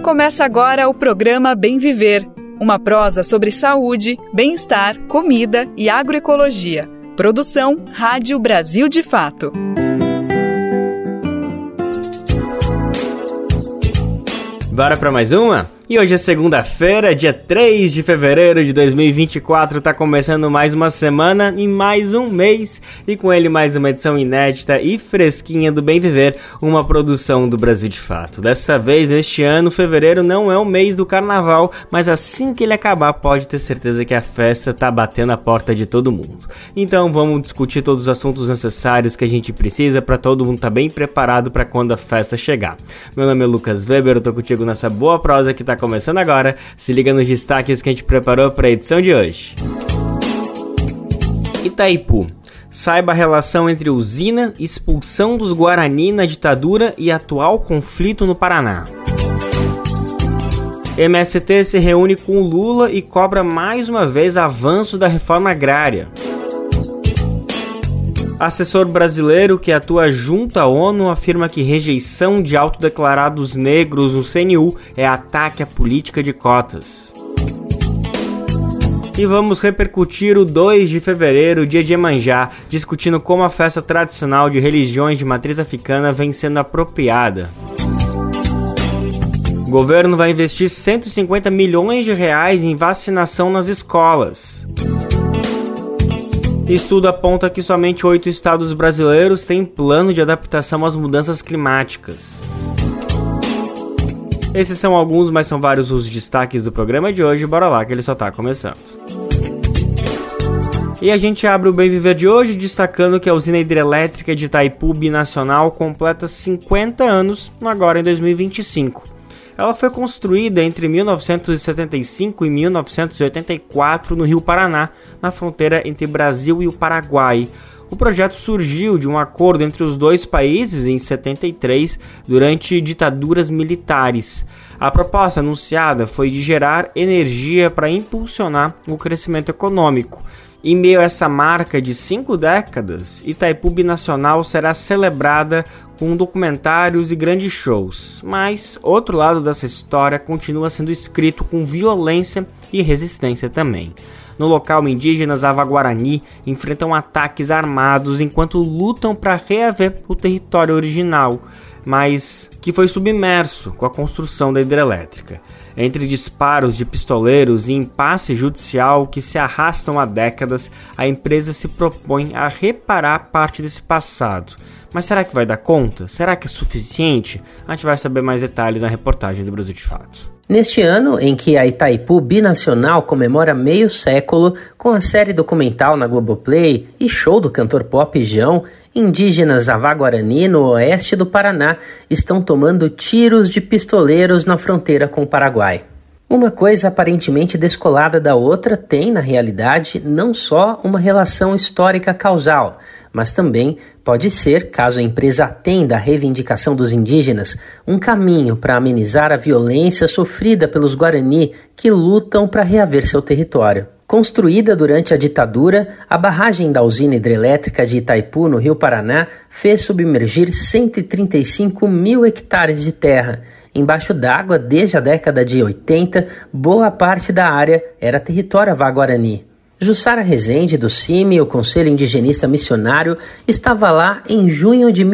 Começa agora o programa Bem Viver, uma prosa sobre saúde, bem-estar, comida e agroecologia. Produção Rádio Brasil de Fato. Bora para mais uma? E hoje é segunda-feira, dia 3 de fevereiro de 2024, tá começando mais uma semana e mais um mês, e com ele mais uma edição inédita e fresquinha do Bem Viver, uma produção do Brasil de Fato. Desta vez, neste ano, fevereiro não é o mês do carnaval, mas assim que ele acabar, pode ter certeza que a festa tá batendo a porta de todo mundo. Então vamos discutir todos os assuntos necessários que a gente precisa para todo mundo estar bem preparado para quando a festa chegar. Meu nome é Lucas Weber, eu tô contigo nessa boa prosa que tá começando agora. Se liga nos destaques que a gente preparou para a edição de hoje. Itaipu. Saiba a relação entre usina, expulsão dos Guarani na ditadura e atual conflito no Paraná. MST se reúne com Lula e cobra mais uma vez avanço da reforma agrária. Assessor brasileiro que atua junto à ONU afirma que rejeição de autodeclarados negros no CNU é ataque à política de cotas. E vamos repercutir o 2 de fevereiro, dia de Iemanjá, discutindo como a festa tradicional de religiões de matriz africana vem sendo apropriada. O governo vai investir 150 milhões de reais em vacinação nas escolas. Estudo aponta que somente 8 estados brasileiros têm plano de adaptação às mudanças climáticas. Esses são alguns, mas são vários os destaques do programa de hoje. Bora lá que ele só está começando. E a gente abre o Bem Viver de hoje destacando que a usina hidrelétrica de Itaipu Binacional completa 50 anos agora em 2025. Ela foi construída entre 1975 e 1984 no Rio Paraná, na fronteira entre Brasil e o Paraguai. O projeto surgiu de um acordo entre os dois países em 73, durante ditaduras militares. A proposta anunciada foi de gerar energia para impulsionar o crescimento econômico. Em meio a essa marca de 5 décadas, Itaipu Binacional será celebrada com documentários e grandes shows. Mas outro lado dessa história continua sendo escrito com violência e resistência também. No local, indígenas Ava-Guarani enfrentam ataques armados enquanto lutam para reaver o território original, mas que foi submerso com a construção da hidrelétrica. Entre disparos de pistoleiros e impasse judicial que se arrastam há décadas, a empresa se propõe a reparar parte desse passado. Mas será que vai dar conta? Será que é suficiente? A gente vai saber mais detalhes na reportagem do Brasil de Fato. Neste ano em que a Itaipu Binacional comemora meio século, com a série documental na Globoplay e show do cantor pop Jão, indígenas Ava-Guarani no oeste do Paraná estão tomando tiros de pistoleiros na fronteira com o Paraguai. Uma coisa aparentemente descolada da outra tem, na realidade, não só uma relação histórica causal, mas também pode ser, caso a empresa atenda à reivindicação dos indígenas, um caminho para amenizar a violência sofrida pelos Guarani que lutam para reaver seu território. Construída durante a ditadura, a barragem da usina hidrelétrica de Itaipu, no Rio Paraná, fez submergir 135 mil hectares de terra. Embaixo d'água, desde a década de 80, boa parte da área era território Ava-Guarani. Jussara Rezende, do CIMI, o Conselho Indigenista Missionário, estava lá em junho de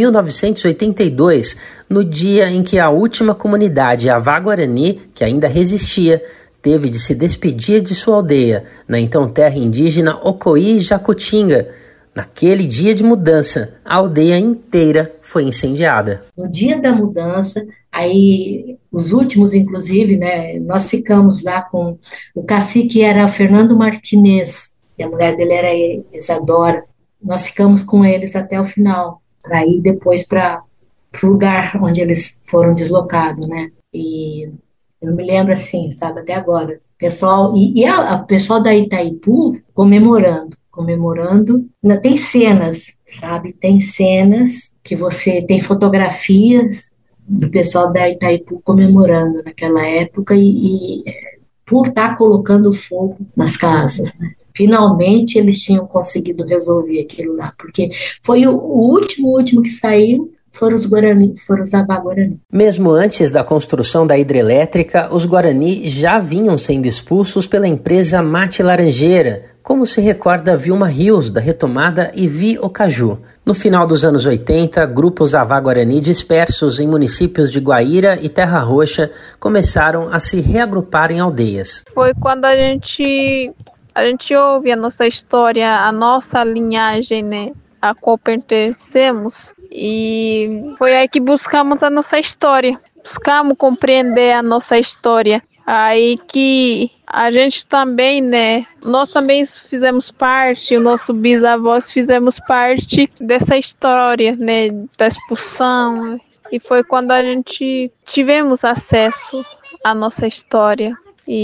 1982, no dia em que a última comunidade Ava-Guarani, que ainda resistia, teve de se despedir de sua aldeia, na então terra indígena Ocoí-Jacutinga. Naquele dia de mudança, a aldeia inteira foi incendiada. No dia da mudança, aí os últimos, inclusive, né, nós ficamos lá com o cacique, era Fernando Martinez, e a mulher dele era Isadora. Nós ficamos com eles até o final, para ir depois para o lugar onde eles foram deslocados, né? E eu me lembro assim, sabe, até agora. Pessoal, a pessoal da Itaipu comemorando. Tem cenas, sabe? Tem cenas que você tem fotografias do pessoal da Itaipu comemorando naquela época e por estar colocando fogo nas casas, né? Finalmente eles tinham conseguido resolver aquilo lá, porque foi o último que saiu, foram os Guarani, foram os Avá-Guarani. Mesmo antes da construção da hidrelétrica, os Guarani já vinham sendo expulsos pela empresa Mate Laranjeira, como se recorda Vilma Rios, da retomada Ivi Ocaju. No final dos anos 80, grupos Avá-Guarani dispersos em municípios de Guaíra e Terra Roxa começaram a se reagrupar em aldeias. Foi quando a gente ouve a nossa história, a nossa linhagem, né, a qual pertencemos, e foi aí que buscamos a nossa história, buscamos compreender a nossa história. Aí que a gente também, né, nós também fizemos parte, o nosso bisavós fizemos parte dessa história, né, da expulsão, e foi quando a gente tivemos acesso à nossa história.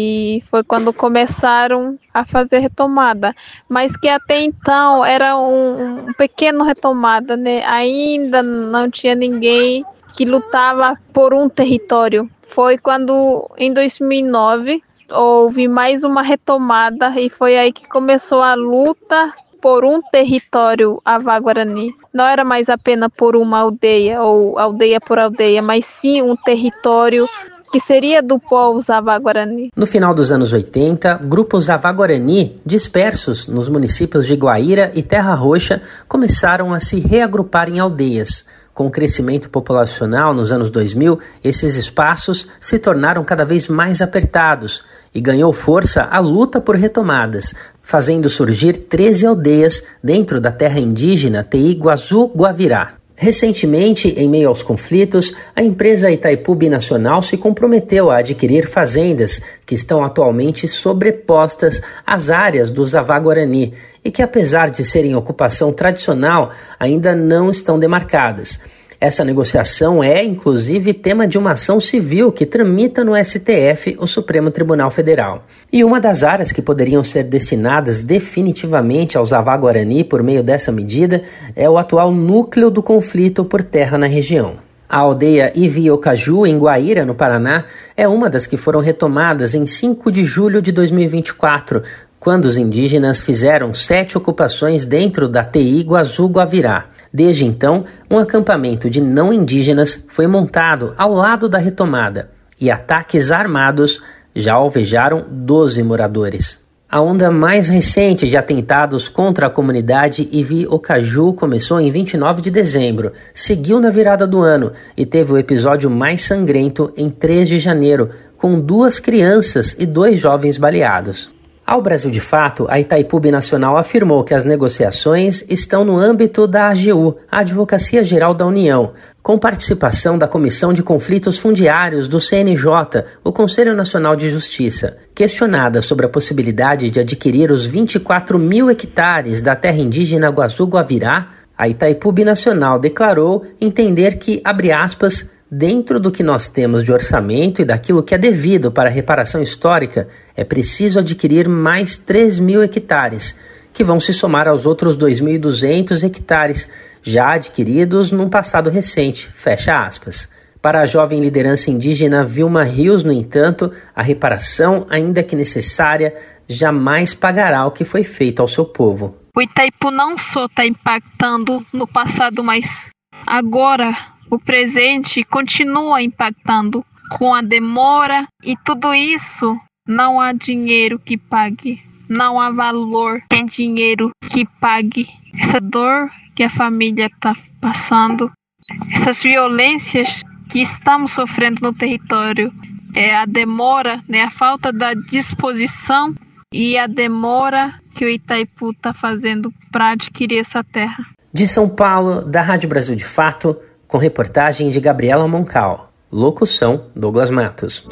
E foi quando começaram a fazer retomada, mas que até então era um pequeno retomada, né? Ainda não tinha ninguém que lutava por um território. Foi quando, em 2009, houve mais uma retomada e foi aí que começou a luta por um território Avá-Guarani. Não era mais apenas por uma aldeia ou aldeia por aldeia, mas sim um território que seria do povo Avá-Guarani. No final dos anos 80, grupos Avá-Guarani, dispersos nos municípios de Guaíra e Terra Roxa, começaram a se reagrupar em aldeias. Com o crescimento populacional nos anos 2000, esses espaços se tornaram cada vez mais apertados e ganhou força a luta por retomadas, fazendo surgir 13 aldeias dentro da terra indígena Teí-Guazu-Guavirá. Recentemente, em meio aos conflitos, a empresa Itaipu Binacional se comprometeu a adquirir fazendas que estão atualmente sobrepostas às áreas dos Avá-Guarani e que, apesar de serem ocupação tradicional, ainda não estão demarcadas. Essa negociação é, inclusive, tema de uma ação civil que tramita no STF, o Supremo Tribunal Federal. E uma das áreas que poderiam ser destinadas definitivamente aos Avá-Guarani por meio dessa medida é o atual núcleo do conflito por terra na região. A aldeia Ivi Ocaju, em Guaíra, no Paraná, é uma das que foram retomadas em 5 de julho de 2024, quando os indígenas fizeram 7 ocupações dentro da Teí-Guazu-Guavirá. Desde então, um acampamento de não indígenas foi montado ao lado da retomada e ataques armados já alvejaram 12 moradores. A onda mais recente de atentados contra a comunidade Ivi Ocaju começou em 29 de dezembro, seguiu na virada do ano e teve o episódio mais sangrento em 3 de janeiro, com 2 crianças e 2 jovens baleados. Ao Brasil de Fato, a Itaipu Binacional afirmou que as negociações estão no âmbito da AGU, a Advocacia Geral da União, com participação da Comissão de Conflitos Fundiários do CNJ, o Conselho Nacional de Justiça. Questionada sobre a possibilidade de adquirir os 24 mil hectares da terra indígena Guazu-Guavirá, a Itaipu Binacional declarou entender que, abre aspas, dentro do que nós temos de orçamento e daquilo que é devido para a reparação histórica, é preciso adquirir mais 3 mil hectares, que vão se somar aos outros 2.200 hectares, já adquiridos num passado recente, fecha aspas. Para a jovem liderança indígena Vilma Rios, no entanto, a reparação, ainda que necessária, jamais pagará o que foi feito ao seu povo. O Itaipu não só está impactando no passado, mas agora o presente continua impactando com a demora e tudo isso não há dinheiro que pague, não há valor em dinheiro que pague essa dor que a família está passando, essas violências que estamos sofrendo no território, a demora, né, a falta da disposição e a demora que o Itaipu está fazendo para adquirir essa terra. De São Paulo, da Rádio Brasil de Fato, com reportagem de Gabriela Moncal. Locução, Douglas Matos.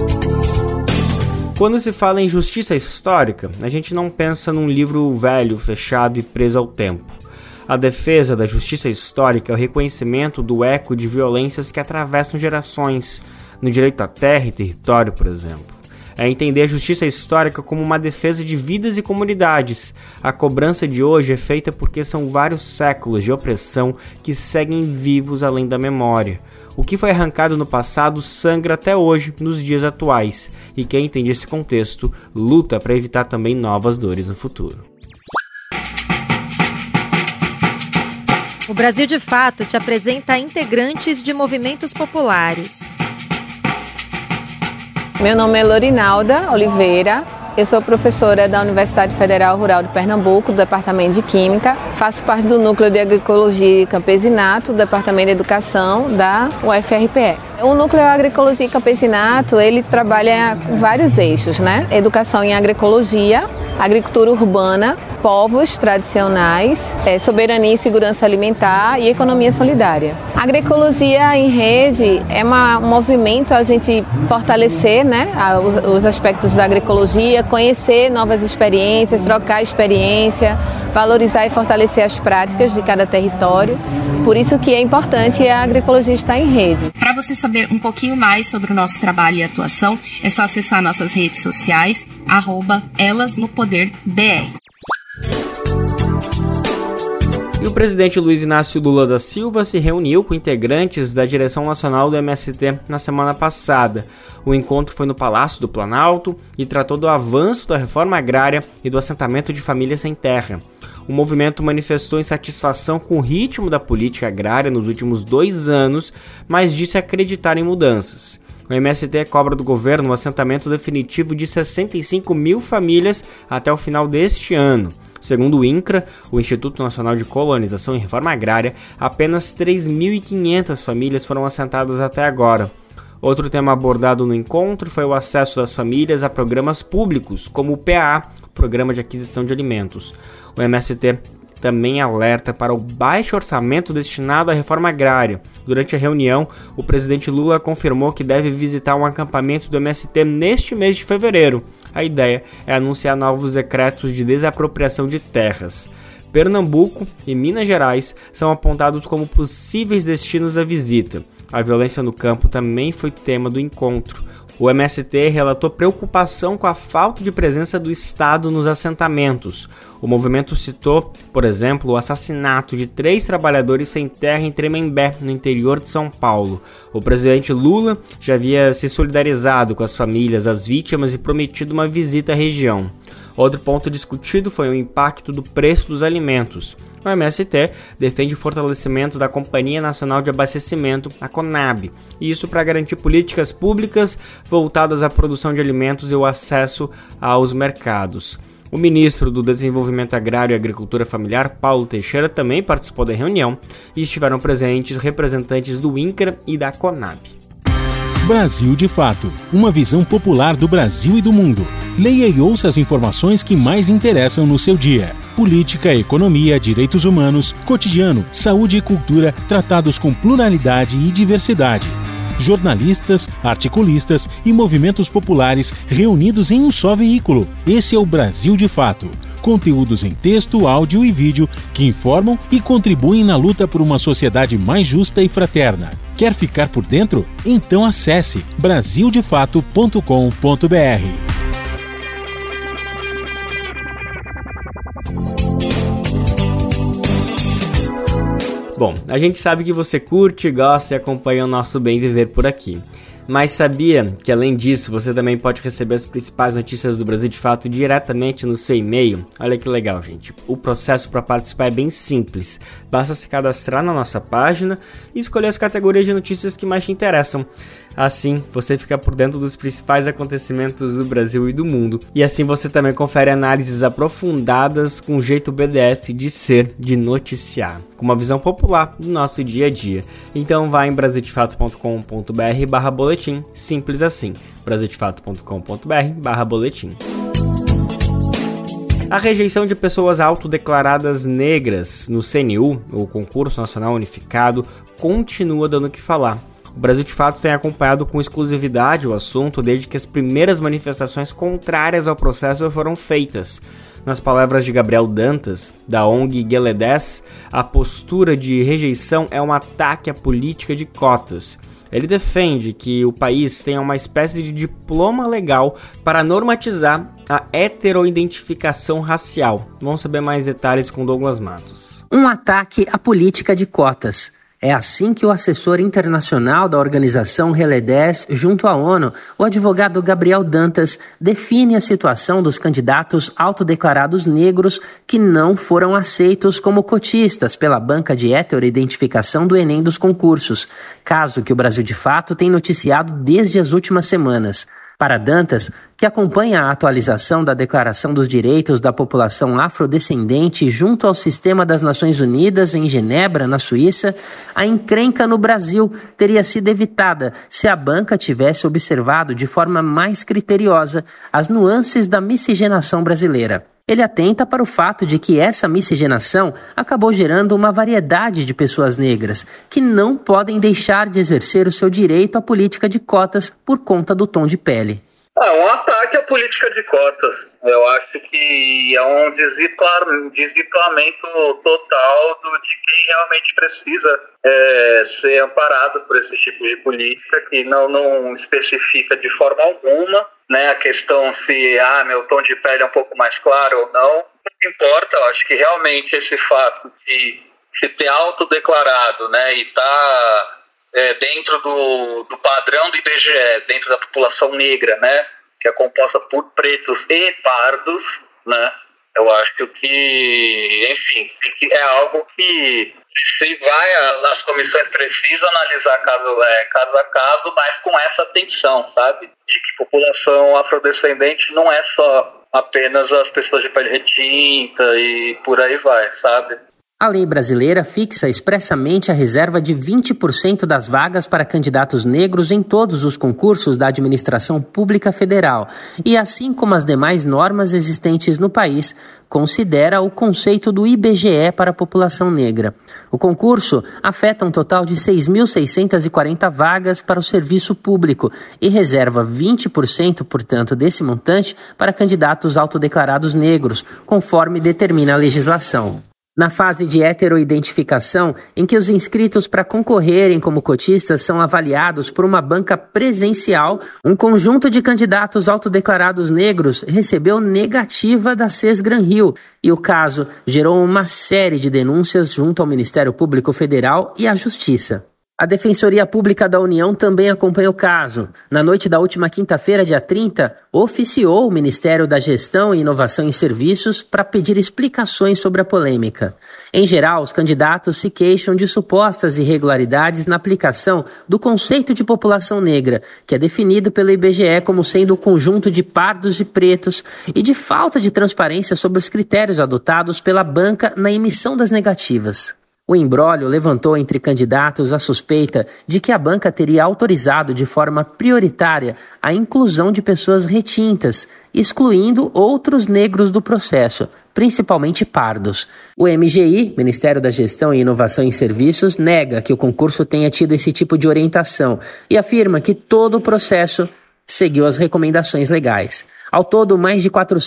Quando se fala em justiça histórica, a gente não pensa num livro velho, fechado e preso ao tempo. A defesa da justiça histórica é o reconhecimento do eco de violências que atravessam gerações, no direito à terra e território, por exemplo. É entender a justiça histórica como uma defesa de vidas e comunidades. A cobrança de hoje é feita porque são vários séculos de opressão que seguem vivos além da memória. O que foi arrancado no passado sangra até hoje, nos dias atuais, e quem entende esse contexto luta para evitar também novas dores no futuro. O Brasil de Fato te apresenta integrantes de movimentos populares. Meu nome é Lorinalda Oliveira, eu sou professora da Universidade Federal Rural de Pernambuco, do Departamento de Química. Faço parte do Núcleo de Agroecologia e Campesinato, do Departamento de Educação da UFRPE. O Núcleo de Agroecologia e Campesinato, ele trabalha com vários eixos, né? Educação em agroecologia, agricultura urbana, povos tradicionais, soberania e segurança alimentar e economia solidária. A agroecologia em rede é um movimento a gente fortalecer, né, os aspectos da agroecologia, conhecer novas experiências, trocar experiência, valorizar e fortalecer as práticas de cada território. Por isso que é importante a agroecologia estar em rede. Para você saber um pouquinho mais sobre o nosso trabalho e atuação, é só acessar nossas redes sociais, @elasnopoderbr. E o presidente Luiz Inácio Lula da Silva se reuniu com integrantes da direção nacional do MST na semana passada. O encontro foi no Palácio do Planalto e tratou do avanço da reforma agrária e do assentamento de famílias sem terra. O movimento manifestou insatisfação com o ritmo da política agrária nos últimos 2 anos, mas disse acreditar em mudanças. O MST cobra do governo um assentamento definitivo de 65 mil famílias até o final deste ano. Segundo o INCRA, o Instituto Nacional de Colonização e Reforma Agrária, apenas 3.500 famílias foram assentadas até agora. Outro tema abordado no encontro foi o acesso das famílias a programas públicos, como o PAA, Programa de Aquisição de Alimentos. O MST também alerta para o baixo orçamento destinado à reforma agrária. Durante a reunião, o presidente Lula confirmou que deve visitar um acampamento do MST neste mês de fevereiro. A ideia é anunciar novos decretos de desapropriação de terras. Pernambuco e Minas Gerais são apontados como possíveis destinos da visita. A violência no campo também foi tema do encontro. O MST relatou preocupação com a falta de presença do Estado nos assentamentos. O movimento citou, por exemplo, o assassinato de 3 trabalhadores sem terra em Tremembé, no interior de São Paulo. O presidente Lula já havia se solidarizado com as famílias, as vítimas e prometido uma visita à região. Outro ponto discutido foi o impacto do preço dos alimentos. O MST defende o fortalecimento da Companhia Nacional de Abastecimento, a CONAB, e isso para garantir políticas públicas voltadas à produção de alimentos e o acesso aos mercados. O ministro do Desenvolvimento Agrário e Agricultura Familiar, Paulo Teixeira, também participou da reunião e estiveram presentes representantes do INCRA e da CONAB. Brasil de Fato, uma visão popular do Brasil e do mundo. Leia e ouça as informações que mais interessam no seu dia. Política, economia, direitos humanos, cotidiano, saúde e cultura, tratados com pluralidade e diversidade. Jornalistas, articulistas e movimentos populares reunidos em um só veículo. Esse é o Brasil de Fato. Conteúdos em texto, áudio e vídeo que informam e contribuem na luta por uma sociedade mais justa e fraterna. Quer ficar por dentro? Então acesse brasildefato.com.br. Bom, a gente sabe que você curte, gosta e acompanha o nosso Bem Viver por aqui. Mas sabia que, além disso, você também pode receber as principais notícias do Brasil de Fato diretamente no seu e-mail? Olha que legal, gente. O processo para participar é bem simples. Basta se cadastrar na nossa página e escolher as categorias de notícias que mais te interessam. Assim, você fica por dentro dos principais acontecimentos do Brasil e do mundo. E assim você também confere análises aprofundadas com um jeito BDF de ser, de noticiar, com uma visão popular do nosso dia a dia. Então vá em brasildefato.com.br/boletim, simples assim, brasildefato.com.br/boletim. A rejeição de pessoas autodeclaradas negras no CNU, o Concurso Nacional Unificado, continua dando o que falar. O Brasil de Fato tem acompanhado com exclusividade o assunto desde que as primeiras manifestações contrárias ao processo foram feitas. Nas palavras de Gabriel Dantas, da ONG Gueledés, a postura de rejeição é um ataque à política de cotas. Ele defende que o país tenha uma espécie de diploma legal para normatizar a heteroidentificação racial. Vamos saber mais detalhes com Douglas Matos. Um ataque à política de cotas. É assim que o assessor internacional da organização Relais 10, junto à ONU, o advogado Gabriel Dantas, define a situação dos candidatos autodeclarados negros que não foram aceitos como cotistas pela banca de heteroidentificação do Enem dos concursos, caso que o Brasil de Fato tem noticiado desde as últimas semanas. Para Dantas, que acompanha a atualização da Declaração dos Direitos da População Afrodescendente junto ao Sistema das Nações Unidas em Genebra, na Suíça, a encrenca no Brasil teria sido evitada se a banca tivesse observado de forma mais criteriosa as nuances da miscigenação brasileira. Ele atenta para o fato de que essa miscigenação acabou gerando uma variedade de pessoas negras que não podem deixar de exercer o seu direito à política de cotas por conta do tom de pele. Um ataque à política de cotas. Eu acho que é um desvirtuamento total de quem realmente precisa ser amparado por esse tipo de política que não especifica de forma alguma, né, a questão se meu tom de pele é um pouco mais claro ou não. Não importa, eu acho que realmente esse fato de se ter autodeclarado, né, e tá dentro do padrão do IBGE, dentro da população negra, né, que é composta por pretos e pardos, né, eu acho que, enfim, é algo que as comissões precisam analisar caso a caso, mas com essa atenção, sabe, de que população afrodescendente não é só apenas as pessoas de pele retinta e por aí vai, sabe. A lei brasileira fixa expressamente a reserva de 20% das vagas para candidatos negros em todos os concursos da administração pública federal e, assim como as demais normas existentes no país, considera o conceito do IBGE para a população negra. O concurso afeta um total de 6.640 vagas para o serviço público e reserva 20%, portanto, desse montante para candidatos autodeclarados negros, conforme determina a legislação. Na fase de heteroidentificação, em que os inscritos para concorrerem como cotistas são avaliados por uma banca presencial, um conjunto de candidatos autodeclarados negros recebeu negativa da SES Gran Rio, e o caso gerou uma série de denúncias junto ao Ministério Público Federal e à Justiça. A Defensoria Pública da União também acompanha o caso. Na noite da última quinta-feira, dia 30, oficiou o Ministério da Gestão e Inovação em Serviços para pedir explicações sobre a polêmica. Em geral, os candidatos se queixam de supostas irregularidades na aplicação do conceito de população negra, que é definido pelo IBGE como sendo o conjunto de pardos e pretos, e de falta de transparência sobre os critérios adotados pela banca na emissão das negativas. O imbróglio levantou entre candidatos a suspeita de que a banca teria autorizado de forma prioritária a inclusão de pessoas retintas, excluindo outros negros do processo, principalmente pardos. O MGI, Ministério da Gestão e Inovação em Serviços, nega que o concurso tenha tido esse tipo de orientação e afirma que todo o processo seguiu as recomendações legais. Ao todo, mais de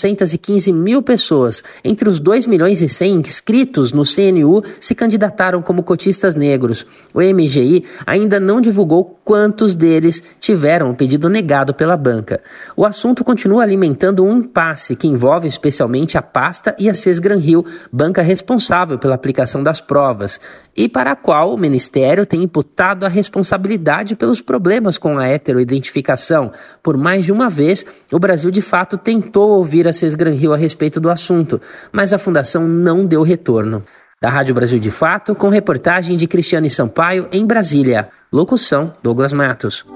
415 mil pessoas, entre os 2 milhões e 100 inscritos no CNU, se candidataram como cotistas negros. O MGI ainda não divulgou quantos deles tiveram o pedido negado pela banca. O assunto continua alimentando um impasse que envolve especialmente a pasta e a SES Gran Rio, banca responsável pela aplicação das provas, e para a qual o Ministério tem imputado a responsabilidade pelos problemas com a heteroidentificação. Por mais de uma vez, o Brasil de fato tentou ouvir a SES Gran Rio a respeito do assunto, mas a fundação não deu retorno. Da Rádio Brasil de Fato, com reportagem de Cristiane Sampaio em Brasília. Locução, Douglas Matos.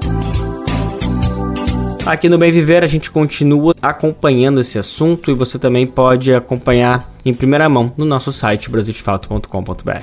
Aqui no Bem Viver a gente continua acompanhando esse assunto e você também pode acompanhar em primeira mão no nosso site brasildefato.com.br.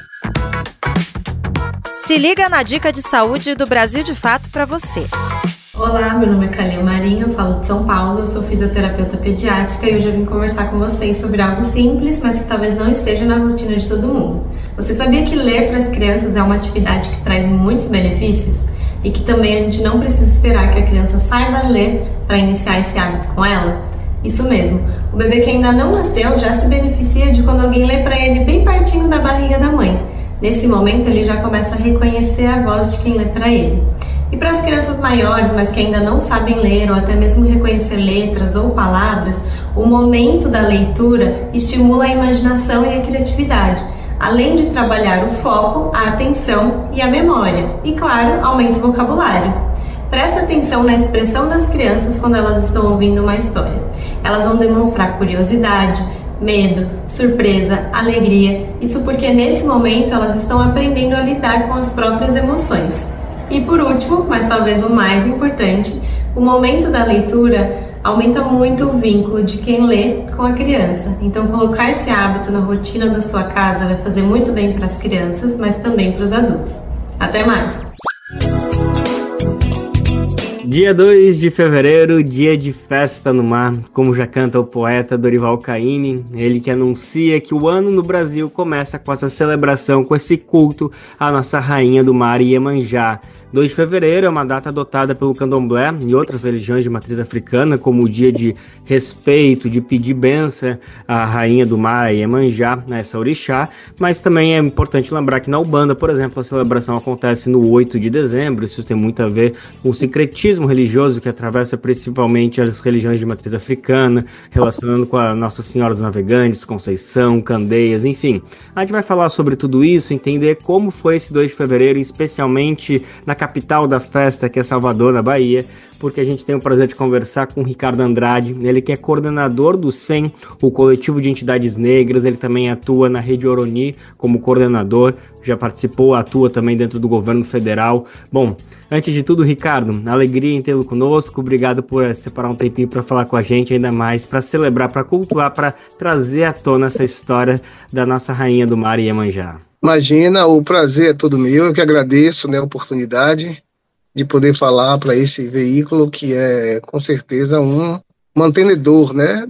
Se liga na dica de saúde do Brasil de Fato para você. Olá, meu nome é Kalil Marinho, eu falo de São Paulo, eu sou fisioterapeuta pediátrica e hoje eu vim conversar com vocês sobre algo simples, mas que talvez não esteja na rotina de todo mundo. Você sabia que ler para as crianças é uma atividade que traz muitos benefícios? E que também a gente não precisa esperar que a criança saiba ler para iniciar esse hábito com ela? Isso mesmo, o bebê que ainda não nasceu já se beneficia de quando alguém lê para ele bem pertinho da barriga da mãe. Nesse momento ele já começa a reconhecer a voz de quem lê para ele. E para as crianças maiores, mas que ainda não sabem ler ou até mesmo reconhecer letras ou palavras, o momento da leitura estimula a imaginação e a criatividade. além de trabalhar o foco, a atenção e a memória. E, claro, aumenta o vocabulário. Presta atenção na expressão das crianças quando elas estão ouvindo uma história. Elas vão demonstrar curiosidade, medo, surpresa, alegria. Isso porque nesse momento elas estão aprendendo a lidar com as próprias emoções. E por último, mas talvez o mais importante, o momento da leitura aumenta muito o vínculo de quem lê com a criança. Então, colocar esse hábito na rotina da sua casa vai fazer muito bem para as crianças, mas também para os adultos. Até mais! Dia 2 de fevereiro, dia de festa no mar, como já canta o poeta Dorival Caymmi, ele que anuncia que o ano no Brasil começa com essa celebração, com esse culto à nossa rainha do mar, Iemanjá. 2 de fevereiro é uma data adotada pelo candomblé e outras religiões de matriz africana como o dia de respeito, de pedir bênção à rainha do mar, Iemanjá, essa orixá, mas também é importante lembrar que na Umbanda, por exemplo, a celebração acontece no 8 de dezembro, isso tem muito a ver com o sincretismo religioso que atravessa principalmente as religiões de matriz africana, relacionando com a Nossa Senhora dos Navegantes, Conceição, Candeias, enfim. A gente vai falar sobre tudo isso, entender como foi esse 2 de fevereiro, especialmente na capital da festa, que é Salvador, na Bahia, porque a gente tem o prazer de conversar com o Ricardo Andrade, ele que é coordenador do SEM, o coletivo de entidades negras, ele também atua na Rede Oroni como coordenador, já participou, atua também dentro do governo federal. Bom, antes de tudo, Ricardo, alegria em tê-lo conosco, obrigado por separar um tempinho para falar com a gente, ainda mais para celebrar, para cultuar, para trazer à tona essa história da nossa rainha do mar, Iemanjá. Imagina, o prazer é todo meu, eu que agradeço, né, a oportunidade de poder falar para esse veículo que é, com certeza, um mantenedor, né,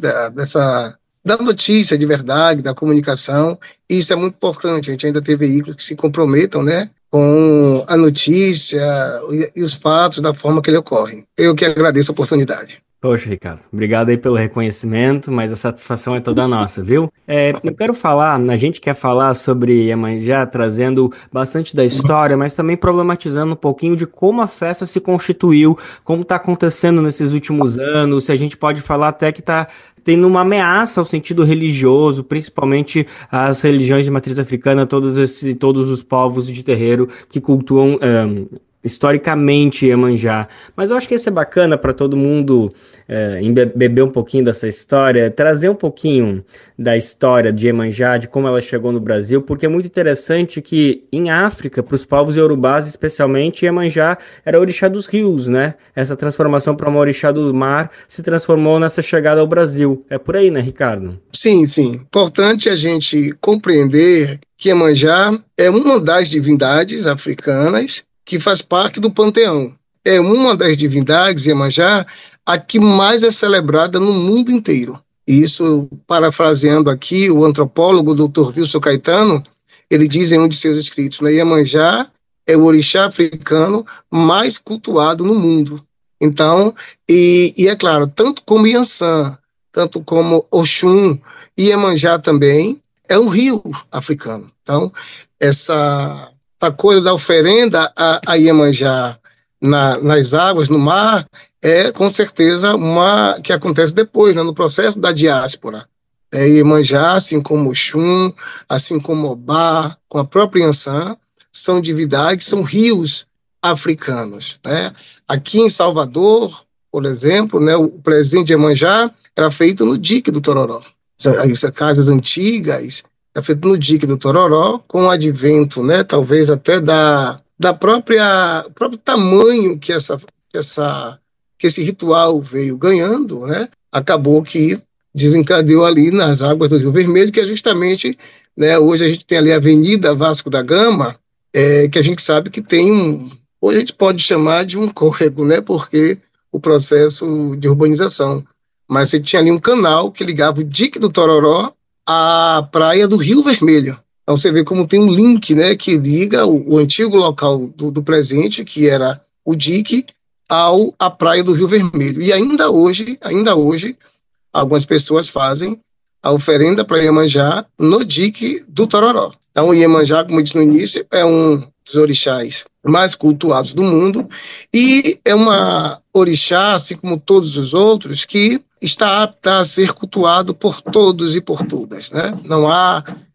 da notícia de verdade, da comunicação. Isso é muito importante, a gente ainda tem veículos que se comprometam, né, com a notícia e os fatos da forma que ele ocorre. Eu que agradeço a oportunidade. Poxa, Ricardo, obrigado aí pelo reconhecimento, mas a satisfação é toda nossa, viu? Eu quero falar, a gente quer falar sobre Iemanjá, trazendo bastante da história, mas também problematizando um pouquinho de como a festa se constituiu, como está acontecendo nesses últimos anos, se a gente pode falar até que está tendo uma ameaça ao sentido religioso, principalmente as religiões de matriz africana, todos os povos de terreiro que cultuam historicamente Iemanjá. Mas eu acho que isso é bacana para todo mundo beber um pouquinho dessa história, trazer um pouquinho da história de Iemanjá, de como ela chegou no Brasil, porque é muito interessante que em África, para os povos iorubás especialmente, Iemanjá era o orixá dos rios, né? Essa transformação para uma orixá do mar se transformou nessa chegada ao Brasil. É por aí, né, Ricardo? Sim, sim. Importante a gente compreender que Iemanjá é uma das divindades africanas que faz parte do panteão. É uma das divindades, Iemanjá, a que mais é celebrada no mundo inteiro. Isso, parafraseando aqui, o antropólogo Dr. Wilson Caetano, ele diz em um de seus escritos, né, Iemanjá é o orixá africano mais cultuado no mundo. Então, e é claro, tanto como Iansã, tanto como Oxum, e Iemanjá também é um rio africano. Então, essa coisa da oferenda a Iemanjá nas águas, no mar, é com certeza uma que acontece depois, né, no processo da diáspora. Iemanjá, assim como Oxum, assim como Obá, com a própria Iansã, são divindades, são rios africanos, né? Aqui em Salvador, por exemplo, né, o presente de Iemanjá era feito no dique do Tororó. Essas casas antigas, é feito no dique do Tororó, com o advento, né, talvez até próprio tamanho que esse ritual veio ganhando, né, acabou que desencadeou ali nas águas do Rio Vermelho, que é justamente, né, hoje a gente tem ali a Avenida Vasco da Gama, que a gente sabe que tem hoje a gente pode chamar de um córrego, né, porque o processo de urbanização, mas você tinha ali um canal que ligava o dique do Tororó a praia do Rio Vermelho. Então você vê como tem um link, né, que liga o antigo local do presente, que era o dique, à praia do Rio Vermelho. E ainda hoje, algumas pessoas fazem a oferenda para Iemanjá no dique do Tororó. Então o Iemanjá, como eu disse no início, é um dos orixás mais cultuados do mundo e é uma orixá, assim como todos os outros, que está apta a ser cultuado por todos e por todas, né? Não há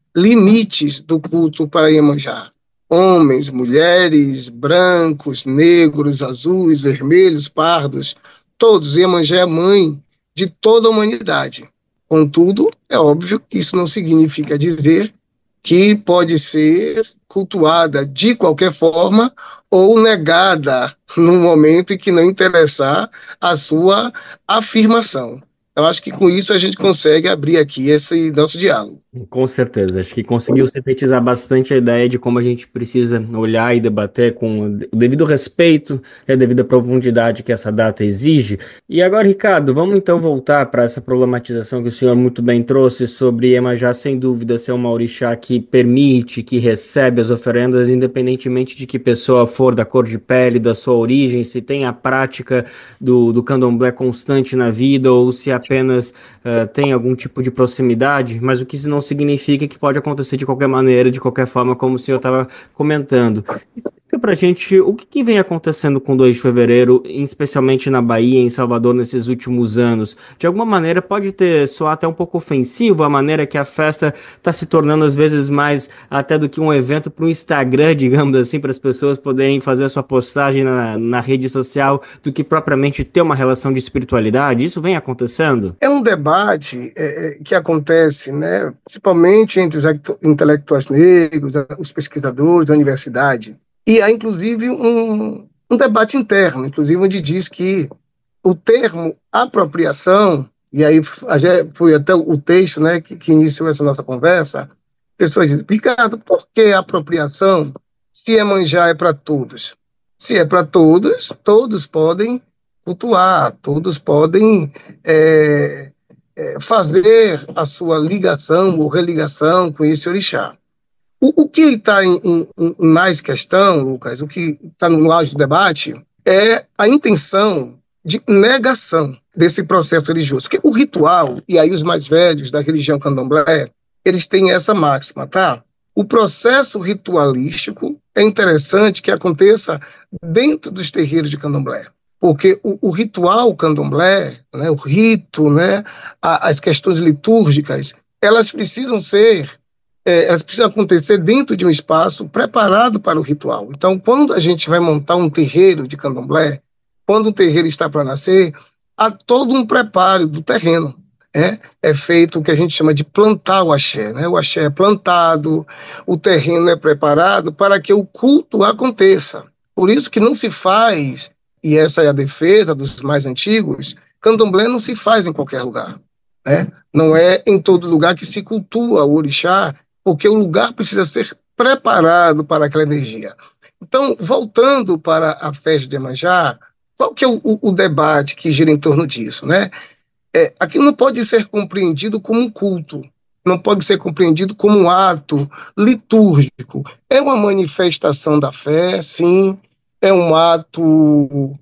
limites do culto para Iemanjá. Homens, mulheres, brancos, negros, azuis, vermelhos, pardos, todos. Iemanjá é a mãe de toda a humanidade. Contudo, é óbvio que isso não significa dizer que pode ser cultuada de qualquer forma ou negada no momento em que não interessar a sua afirmação. Eu acho que com isso a gente consegue abrir aqui esse nosso diálogo. Com certeza, acho que conseguiu sintetizar bastante a ideia de como a gente precisa olhar e debater com o devido respeito e a devida profundidade que essa data exige. E agora, Ricardo, vamos então voltar para essa problematização que o senhor muito bem trouxe sobre Iemanjá, sem dúvida, ser uma orixá que permite, que recebe as oferendas, independentemente de que pessoa for, da cor de pele, da sua origem, se tem a prática do candomblé constante na vida ou se apenas tem algum tipo de proximidade, mas o que não significa que pode acontecer de qualquer maneira, de qualquer forma, como o senhor estava comentando. Explica pra gente o que vem acontecendo com o 2 de fevereiro, especialmente na Bahia, em Salvador, nesses últimos anos. De alguma maneira pode soar até um pouco ofensivo a maneira que a festa está se tornando às vezes mais até do que um evento para o Instagram, digamos assim, para as pessoas poderem fazer a sua postagem na rede social, do que propriamente ter uma relação de espiritualidade. Isso vem acontecendo? É um debate que acontece, né, principalmente entre os intelectuais negros, os pesquisadores da universidade. E há, inclusive, um debate interno, inclusive, onde diz que o termo apropriação, e aí foi até o texto, né, que iniciou essa nossa conversa, pessoas dizem, Ricardo, por que apropriação se Iemanjá é para todos? Se é para todos, todos podem cultuar, todos podem fazer a sua ligação ou religação com esse orixá. O que está em mais questão, Lucas, o que está no auge do debate, é a intenção de negação desse processo religioso. Porque o ritual, e aí os mais velhos da religião candomblé, eles têm essa máxima, tá? O processo ritualístico é interessante que aconteça dentro dos terreiros de candomblé. Porque o ritual candomblé, né, o rito, né, as questões litúrgicas, elas precisam acontecer dentro de um espaço preparado para o ritual. Então, quando a gente vai montar um terreiro de candomblé, quando o terreiro está para nascer, há todo um preparo do terreno. É feito o que a gente chama de plantar o axé. Né? O axé é plantado, o terreno é preparado para que o culto aconteça. Por isso que não se faz, e essa é a defesa dos mais antigos, candomblé não se faz em qualquer lugar. Né? Não é em todo lugar que se cultua o orixá, porque o lugar precisa ser preparado para aquela energia. Então, voltando para a festa de Iemanjá, qual que é o debate que gira em torno disso? Né? Aquilo não pode ser compreendido como um culto, não pode ser compreendido como um ato litúrgico. É uma manifestação da fé, sim, é um ato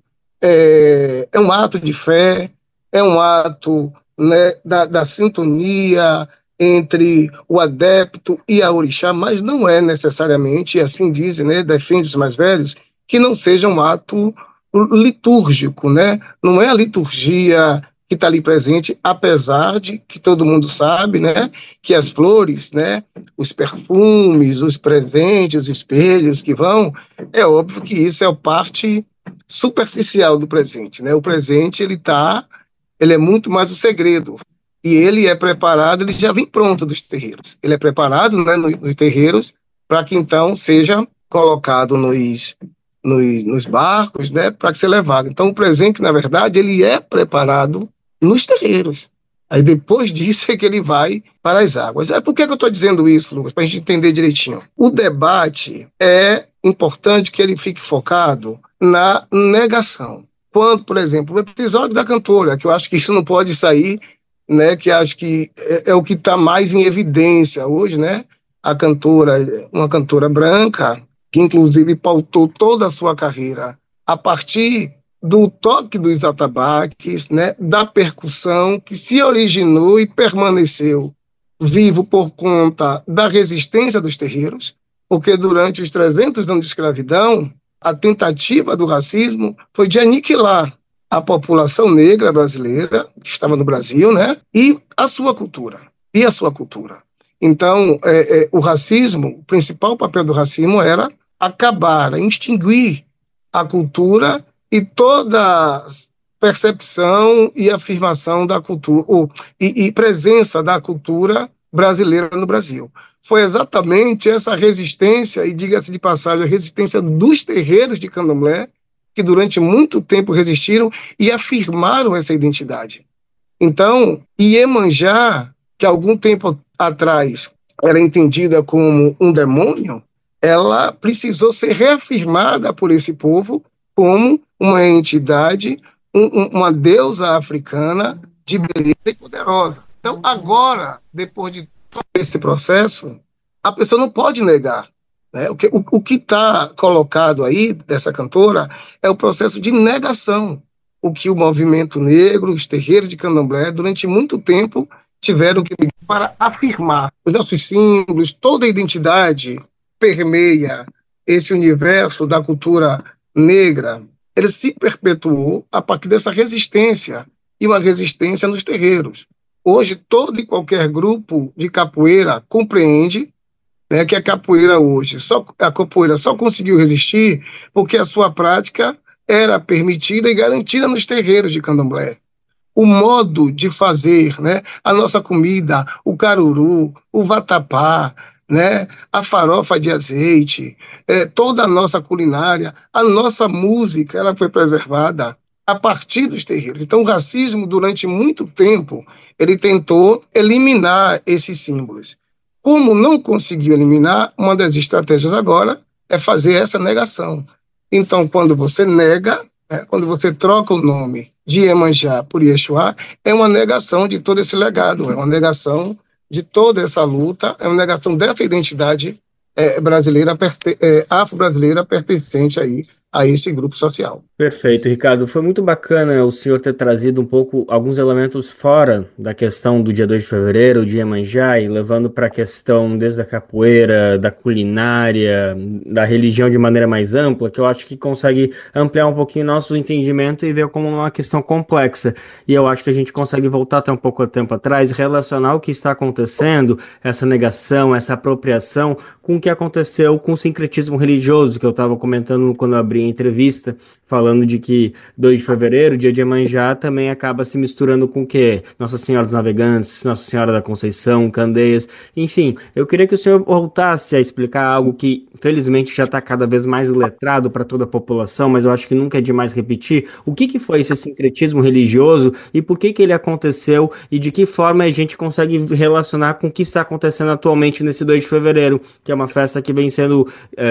de fé, é um ato, né, da sintonia entre o adepto e a orixá, mas não é necessariamente, e assim dizem, né, defende os mais velhos, que não seja um ato litúrgico, né? Não é a liturgia que está ali presente, apesar de que todo mundo sabe, né, que as flores, né, os perfumes, os presentes, os espelhos que vão, é óbvio que isso é a parte superficial do presente, né? O presente, ele é muito mais o segredo, e ele é preparado, ele já vem pronto dos terreiros, ele é preparado, né, nos terreiros, para que então seja colocado nos barcos, né, para ser levado. Então o presente, na verdade, ele é preparado nos terreiros. Aí depois disso é que ele vai para as águas. Por que eu estou dizendo isso, Lucas? Para a gente entender direitinho. O debate é importante que ele fique focado na negação. Quando, por exemplo, o episódio da cantora, que eu acho que isso não pode sair, né, que acho que é o que está mais em evidência hoje, né? A cantora, uma cantora branca, que inclusive pautou toda a sua carreira a partir do toque dos atabaques, né, da percussão que se originou e permaneceu vivo por conta da resistência dos terreiros, porque durante os 300 anos de escravidão, a tentativa do racismo foi de aniquilar a população negra brasileira, que estava no Brasil, né, e a sua cultura. Então, o racismo, o principal papel do racismo era acabar, extinguir a cultura e toda percepção e afirmação da cultura, e presença da cultura brasileira no Brasil. Foi exatamente essa resistência, e diga-se de passagem, a resistência dos terreiros de candomblé, que durante muito tempo resistiram e afirmaram essa identidade. Então, Iemanjá, que algum tempo atrás era entendida como um demônio, ela precisou ser reafirmada por esse povo como uma entidade, uma deusa africana de beleza e poderosa. Então, agora, depois de todo esse processo, a pessoa não pode negar, né? O que está colocado aí dessa cantora é o processo de negação, o que o movimento negro, os terreiros de candomblé, durante muito tempo, tiveram que para afirmar os nossos símbolos, toda a identidade permeia esse universo da cultura negra. Ele se perpetuou a partir dessa resistência, e uma resistência nos terreiros. Hoje, todo e qualquer grupo de capoeira compreende, né, que a capoeira só conseguiu resistir porque a sua prática era permitida e garantida nos terreiros de candomblé. O modo de fazer, né, a nossa comida, o caruru, o vatapá, né, a farofa de azeite, toda a nossa culinária, a nossa música, ela foi preservada a partir dos terreiros. Então, o racismo, durante muito tempo, ele tentou eliminar esses símbolos. Como não conseguiu eliminar, uma das estratégias agora é fazer essa negação. Então, quando você nega, quando você troca o nome de Iemanjá por Yeshua, é uma negação de todo esse legado, é uma negação de toda essa luta, é uma negação dessa identidade brasileira, afro-brasileira pertencente aí a esse grupo social. Perfeito, Ricardo. Foi muito bacana o senhor ter trazido um pouco alguns elementos fora da questão do dia 2 de fevereiro, de Iemanjá, e levando para a questão desde a capoeira, da culinária, da religião de maneira mais ampla, que eu acho que consegue ampliar um pouquinho nosso entendimento e ver como uma questão complexa. E eu acho que a gente consegue voltar até um pouco tempo atrás e relacionar o que está acontecendo, essa negação, essa apropriação, com o que aconteceu com o sincretismo religioso, que eu estava comentando quando eu abri a entrevista, falando de que 2 de fevereiro, dia de Iemanjá, também acaba se misturando com o quê? Nossa Senhora dos Navegantes, Nossa Senhora da Conceição, Candeias, enfim. Eu queria que o senhor voltasse a explicar algo que, felizmente, já está cada vez mais letrado para toda a população, mas eu acho que nunca é demais repetir. O que foi esse sincretismo religioso e por que ele aconteceu e de que forma a gente consegue relacionar com o que está acontecendo atualmente nesse 2 de fevereiro, que é uma festa que vem sendo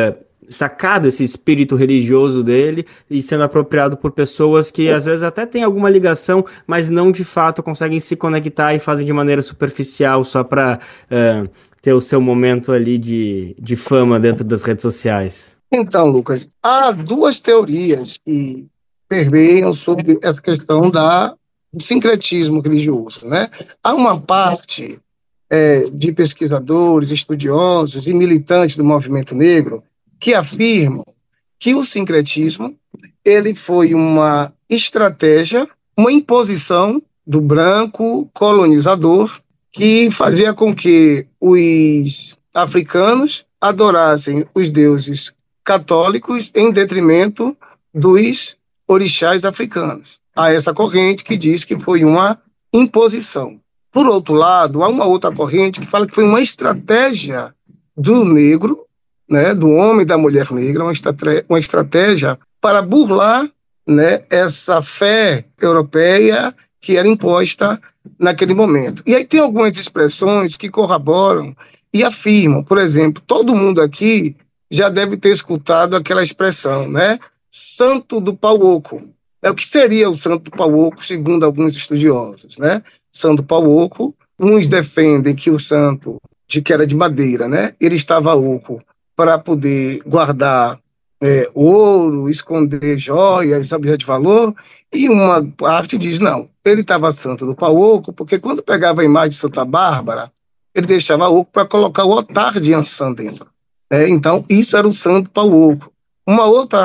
sacado esse espírito religioso dele e sendo apropriado por pessoas que às vezes até têm alguma ligação, mas não de fato conseguem se conectar e fazem de maneira superficial só para ter o seu momento ali de fama dentro das redes sociais. Então, Lucas, há duas teorias que permeiam sobre essa questão do sincretismo religioso, né? Há uma parte de pesquisadores, estudiosos e militantes do movimento negro que afirmam que o sincretismo ele foi uma estratégia, uma imposição do branco colonizador que fazia com que os africanos adorassem os deuses católicos em detrimento dos orixás africanos. Há essa corrente que diz que foi uma imposição. Por outro lado, há uma outra corrente que fala que foi uma estratégia do negro, né, do homem e da mulher negra, uma estratégia para burlar, né, essa fé europeia que era imposta naquele momento. E aí tem algumas expressões que corroboram e afirmam, por exemplo, todo mundo aqui já deve ter escutado aquela expressão, né, Santo do Pau Oco. O que seria o Santo do Pau Oco, segundo alguns estudiosos, né? Santo do Pau Oco, uns defendem que o santo, que era de madeira, né, ele estava oco para poder guardar ouro, esconder joias, objetos de valor, e uma parte diz, não, ele estava santo do pau oco, porque quando pegava a imagem de Santa Bárbara, ele deixava oco para colocar o altar de Ançã dentro. Então, isso era o santo do pau oco. Um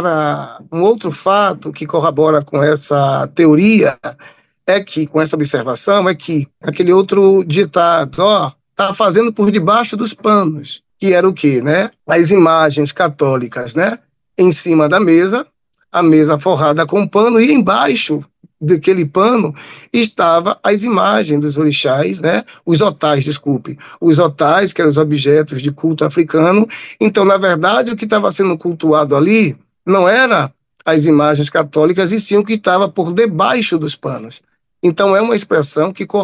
outro fato que corrobora com essa teoria com essa observação, é que aquele outro ditado, está fazendo por debaixo dos panos, que era o quê, né? As imagens católicas, né? Em cima da mesa, a mesa forrada com pano, e embaixo daquele pano estava as imagens dos orixás, né? Os otais, desculpe. Os otais, que eram os objetos de culto africano. Então, na verdade, o que estava sendo cultuado ali não era as imagens católicas, e sim o que estava por debaixo dos panos. Então, é uma expressão que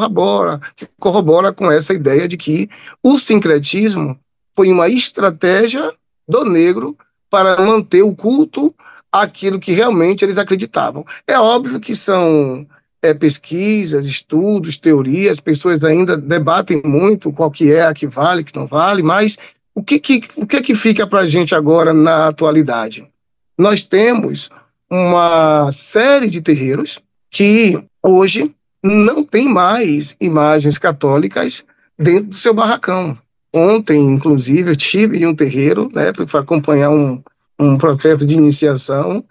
corrobora com essa ideia de que o sincretismo foi uma estratégia do negro para manter o culto àquilo que realmente eles acreditavam. É óbvio que são pesquisas, estudos, teorias, pessoas ainda debatem muito qual que é, a que vale, que não vale, mas o que fica para a gente agora na atualidade? Nós temos uma série de terreiros que hoje não tem mais imagens católicas dentro do seu barracão. Ontem, inclusive, eu estive em um terreiro, né, para acompanhar um processo de iniciação,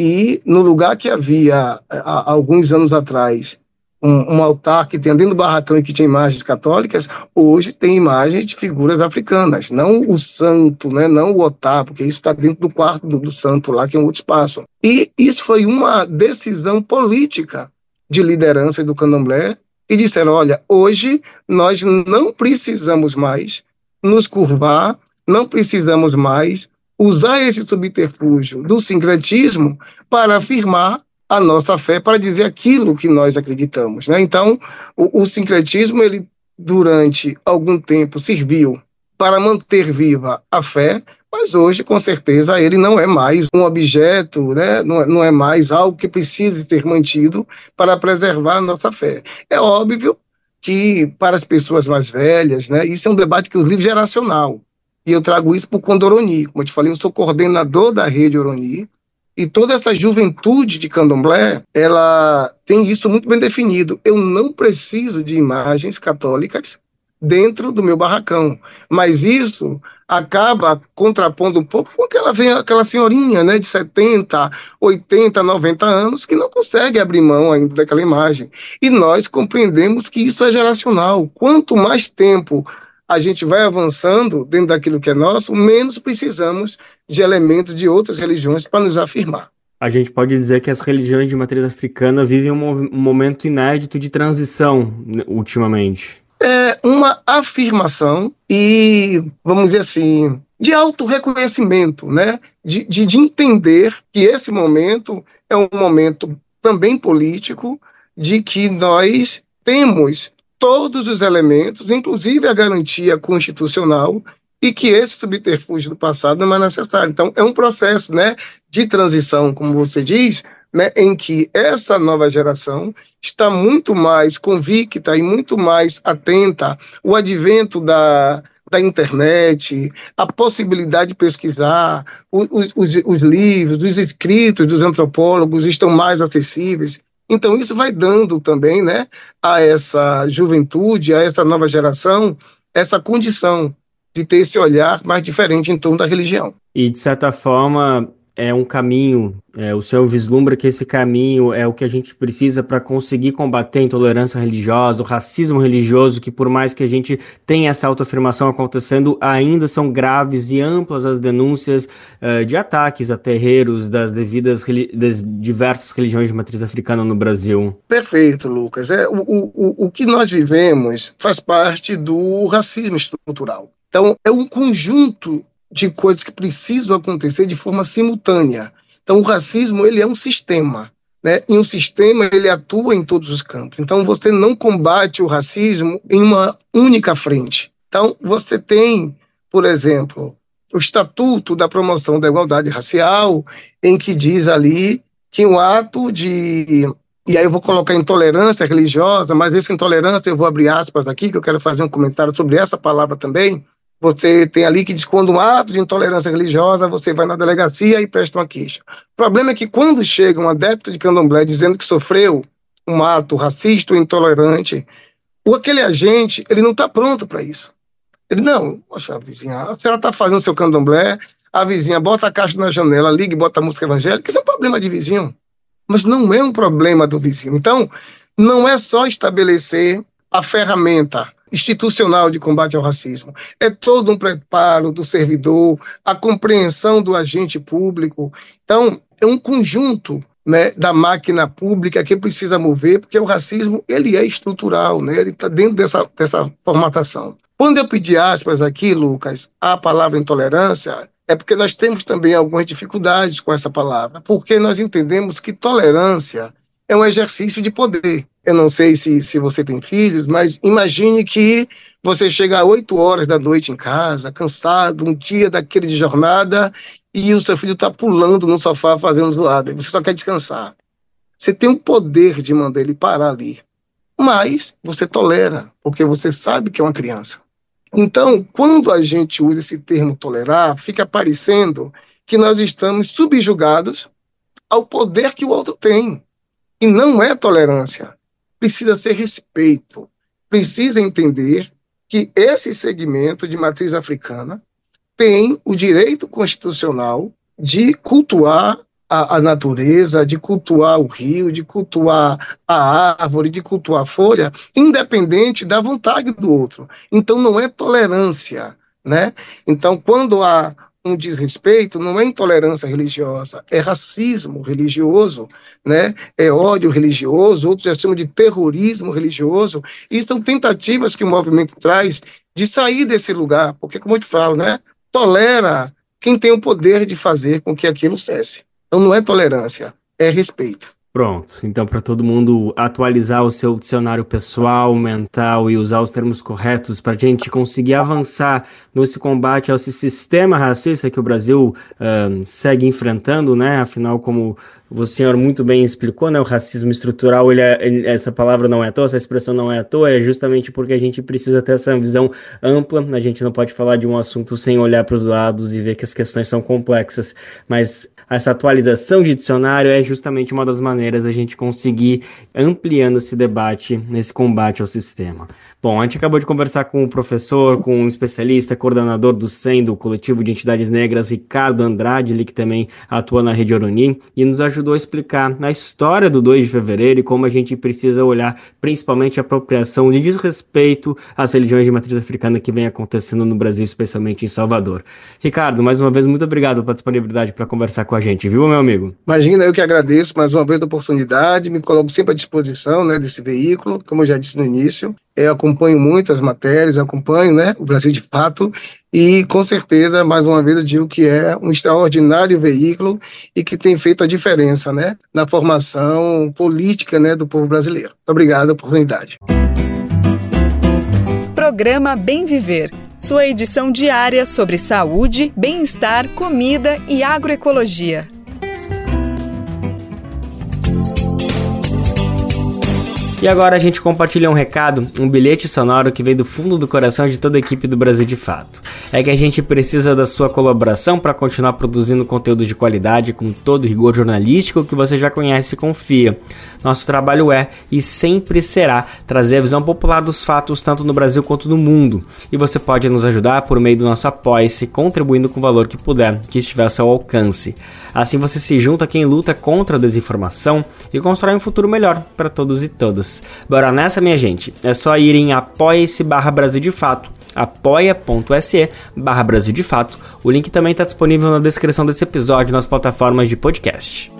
e no lugar que havia, há alguns anos atrás, um altar que tem dentro do barracão e que tinha imagens católicas, hoje tem imagens de figuras africanas, não o santo, né, não o otá, porque isso está dentro do quarto do santo lá, que é um outro espaço. E isso foi uma decisão política de liderança do candomblé, e disseram, olha, hoje nós não precisamos mais nos curvar, não precisamos mais usar esse subterfúgio do sincretismo para afirmar a nossa fé, para dizer aquilo que nós acreditamos, né? Então, o sincretismo, ele durante algum tempo serviu para manter viva a fé, mas hoje, com certeza, ele não é mais um objeto, né? Não é mais algo que precise ser mantido para preservar a nossa fé. É óbvio que, para as pessoas mais velhas, né, isso é um debate, inclusive, geracional. E eu trago isso para o Condoroni. Como eu te falei, eu sou coordenador da rede Oroni, e toda essa juventude de candomblé, ela tem isso muito bem definido. Eu não preciso de imagens católicas dentro do meu barracão, mas isso acaba contrapondo um pouco com aquela senhorinha, né, de 70, 80, 90 anos, que não consegue abrir mão ainda daquela imagem. E nós compreendemos que isso é geracional. Quanto mais tempo a gente vai avançando dentro daquilo que é nosso, menos precisamos de elementos de outras religiões para nos afirmar. A gente pode dizer que as religiões de matriz africana vivem um momento inédito de transição ultimamente. É uma afirmação e, vamos dizer assim, de autorreconhecimento, né? De entender que esse momento é um momento também político, de que nós temos todos os elementos, inclusive a garantia constitucional, e que esse subterfúgio do passado não é mais necessário. Então, é um processo, né, de transição, como você diz, né, em que essa nova geração está muito mais convicta e muito mais atenta ao advento da internet, a possibilidade de pesquisar, os livros, os escritos dos antropólogos estão mais acessíveis. Então, isso vai dando também, né, a essa juventude, a essa nova geração, essa condição de ter esse olhar mais diferente em torno da religião. E, de certa forma, é um caminho, o senhor vislumbra que esse caminho é o que a gente precisa para conseguir combater a intolerância religiosa, o racismo religioso, que por mais que a gente tenha essa autoafirmação acontecendo, ainda são graves e amplas as denúncias de ataques a terreiros das diversas religiões de matriz africana no Brasil. Perfeito, Lucas. O que nós vivemos faz parte do racismo estrutural. Então, é um conjunto de coisas que precisam acontecer de forma simultânea. Então, o racismo, ele é um sistema, né? E um sistema, ele atua em todos os campos. Então, você não combate o racismo em uma única frente. Então, você tem, por exemplo, o Estatuto da Promoção da Igualdade Racial, em que diz ali que um ato de... E aí eu vou colocar intolerância religiosa, mas essa intolerância, eu vou abrir aspas aqui, que eu quero fazer um comentário sobre essa palavra também. Você tem ali que diz que quando um ato de intolerância religiosa, você vai na delegacia e presta uma queixa. O problema é que quando chega um adepto de candomblé dizendo que sofreu um ato racista ou intolerante, aquele agente, ele não está pronto para isso. Ele, não, poxa, vizinha, a senhora está fazendo seu candomblé, a vizinha bota a caixa na janela, liga e bota a música evangélica, isso é um problema de vizinho. Mas não é um problema do vizinho. Então, não é só estabelecer a ferramenta institucional de combate ao racismo. É todo um preparo do servidor, a compreensão do agente público. Então, é um conjunto, né, da máquina pública que precisa mover, porque o racismo ele é estrutural, né, ele está dentro dessa formatação. Quando eu pedi aspas aqui, Lucas, a palavra intolerância, é porque nós temos também algumas dificuldades com essa palavra, porque nós entendemos que tolerância é um exercício de poder. Eu não sei se você tem filhos, mas imagine que você chega às 8 horas da noite em casa, cansado, um dia daquele de jornada, e o seu filho está pulando no sofá fazendo zoada, e você só quer descansar. Você tem o poder de mandar ele parar ali, mas você tolera, porque você sabe que é uma criança. Então, quando a gente usa esse termo tolerar, fica parecendo que nós estamos subjugados ao poder que o outro tem. E não é tolerância. Precisa ser respeito. Precisa entender que esse segmento de matriz africana tem o direito constitucional de cultuar a natureza, de cultuar o rio, de cultuar a árvore, de cultuar a folha, independente da vontade do outro. Então não é tolerância, né? Então quando há um desrespeito, não é intolerância religiosa, é racismo religioso, né? É ódio religioso, outros já chamam de terrorismo religioso, e são tentativas que o movimento traz de sair desse lugar, porque como eu te falo, né? Tolera quem tem o poder de fazer com que aquilo cesse. Então não é tolerância, é respeito. Pronto, então para todo mundo atualizar o seu dicionário pessoal, mental e usar os termos corretos para a gente conseguir avançar nesse combate a esse sistema racista que o Brasil segue enfrentando, né? Afinal, como o senhor muito bem explicou, né? O racismo estrutural, essa palavra não é à toa, essa expressão não é à toa, é justamente porque a gente precisa ter essa visão ampla, a gente não pode falar de um assunto sem olhar para os lados e ver que as questões são complexas, mas essa atualização de dicionário é justamente uma das maneiras a gente conseguir ampliando esse debate, nesse combate ao sistema. Bom, a gente acabou de conversar com um professor, com um especialista, coordenador do SEM, do Coletivo de Entidades Negras, Ricardo Andrade, ele que também atua na Rede Oroni, e nos ajudou a explicar a história do 2 de fevereiro e como a gente precisa olhar principalmente a apropriação de desrespeito às religiões de matriz africana que vem acontecendo no Brasil, especialmente em Salvador. Ricardo, mais uma vez, muito obrigado pela disponibilidade para conversar com a gente, viu, meu amigo? Imagina, eu que agradeço mais uma vez a oportunidade, me coloco sempre à disposição, né, desse veículo, como eu já disse no início, eu acompanho muito as matérias, acompanho, né, o Brasil de Fato, e com certeza, mais uma vez, eu digo que é um extraordinário veículo e que tem feito a diferença, né, na formação política, né, do povo brasileiro. Muito obrigado pela oportunidade. Programa Bem Viver, sua edição diária sobre saúde, bem-estar, comida e agroecologia. E agora a gente compartilha um recado, um bilhete sonoro que vem do fundo do coração de toda a equipe do Brasil de Fato. É que a gente precisa da sua colaboração para continuar produzindo conteúdo de qualidade com todo o rigor jornalístico que você já conhece e confia. Nosso trabalho é e sempre será trazer a visão popular dos fatos tanto no Brasil quanto no mundo. E você pode nos ajudar por meio do nosso Apoia-se, contribuindo com o valor que puder, que estiver ao seu alcance. Assim você se junta a quem luta contra a desinformação e constrói um futuro melhor para todos e todas. Bora nessa, minha gente? É só ir em apoia-se/Brasil de Fato, apoia.se/Brasil de Fato. O link também está disponível na descrição desse episódio nas plataformas de podcast.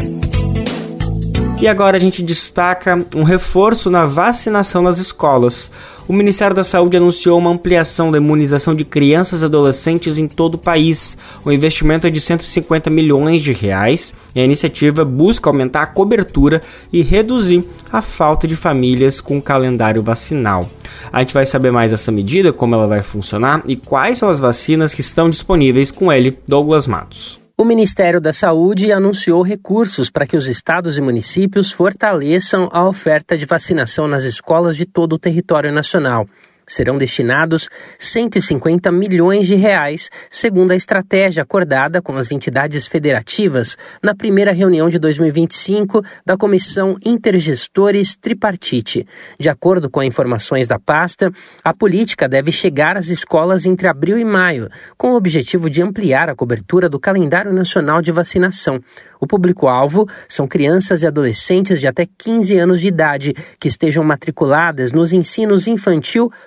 E agora a gente destaca um reforço na vacinação nas escolas. O Ministério da Saúde anunciou uma ampliação da imunização de crianças e adolescentes em todo o país. O investimento é de R$150 milhões e a iniciativa busca aumentar a cobertura e reduzir a falta de famílias com o calendário vacinal. A gente vai saber mais dessa medida, como ela vai funcionar e quais são as vacinas que estão disponíveis com ele, Douglas Matos. O Ministério da Saúde anunciou recursos para que os estados e municípios fortaleçam a oferta de vacinação nas escolas de todo o território nacional. Serão destinados R$150 milhões, segundo a estratégia acordada com as entidades federativas na primeira reunião de 2025 da Comissão Intergestores Tripartite. De acordo com informações da pasta, a política deve chegar às escolas entre abril e maio, com o objetivo de ampliar a cobertura do calendário nacional de vacinação. O público-alvo são crianças e adolescentes de até 15 anos de idade que estejam matriculadas nos ensinos infantil,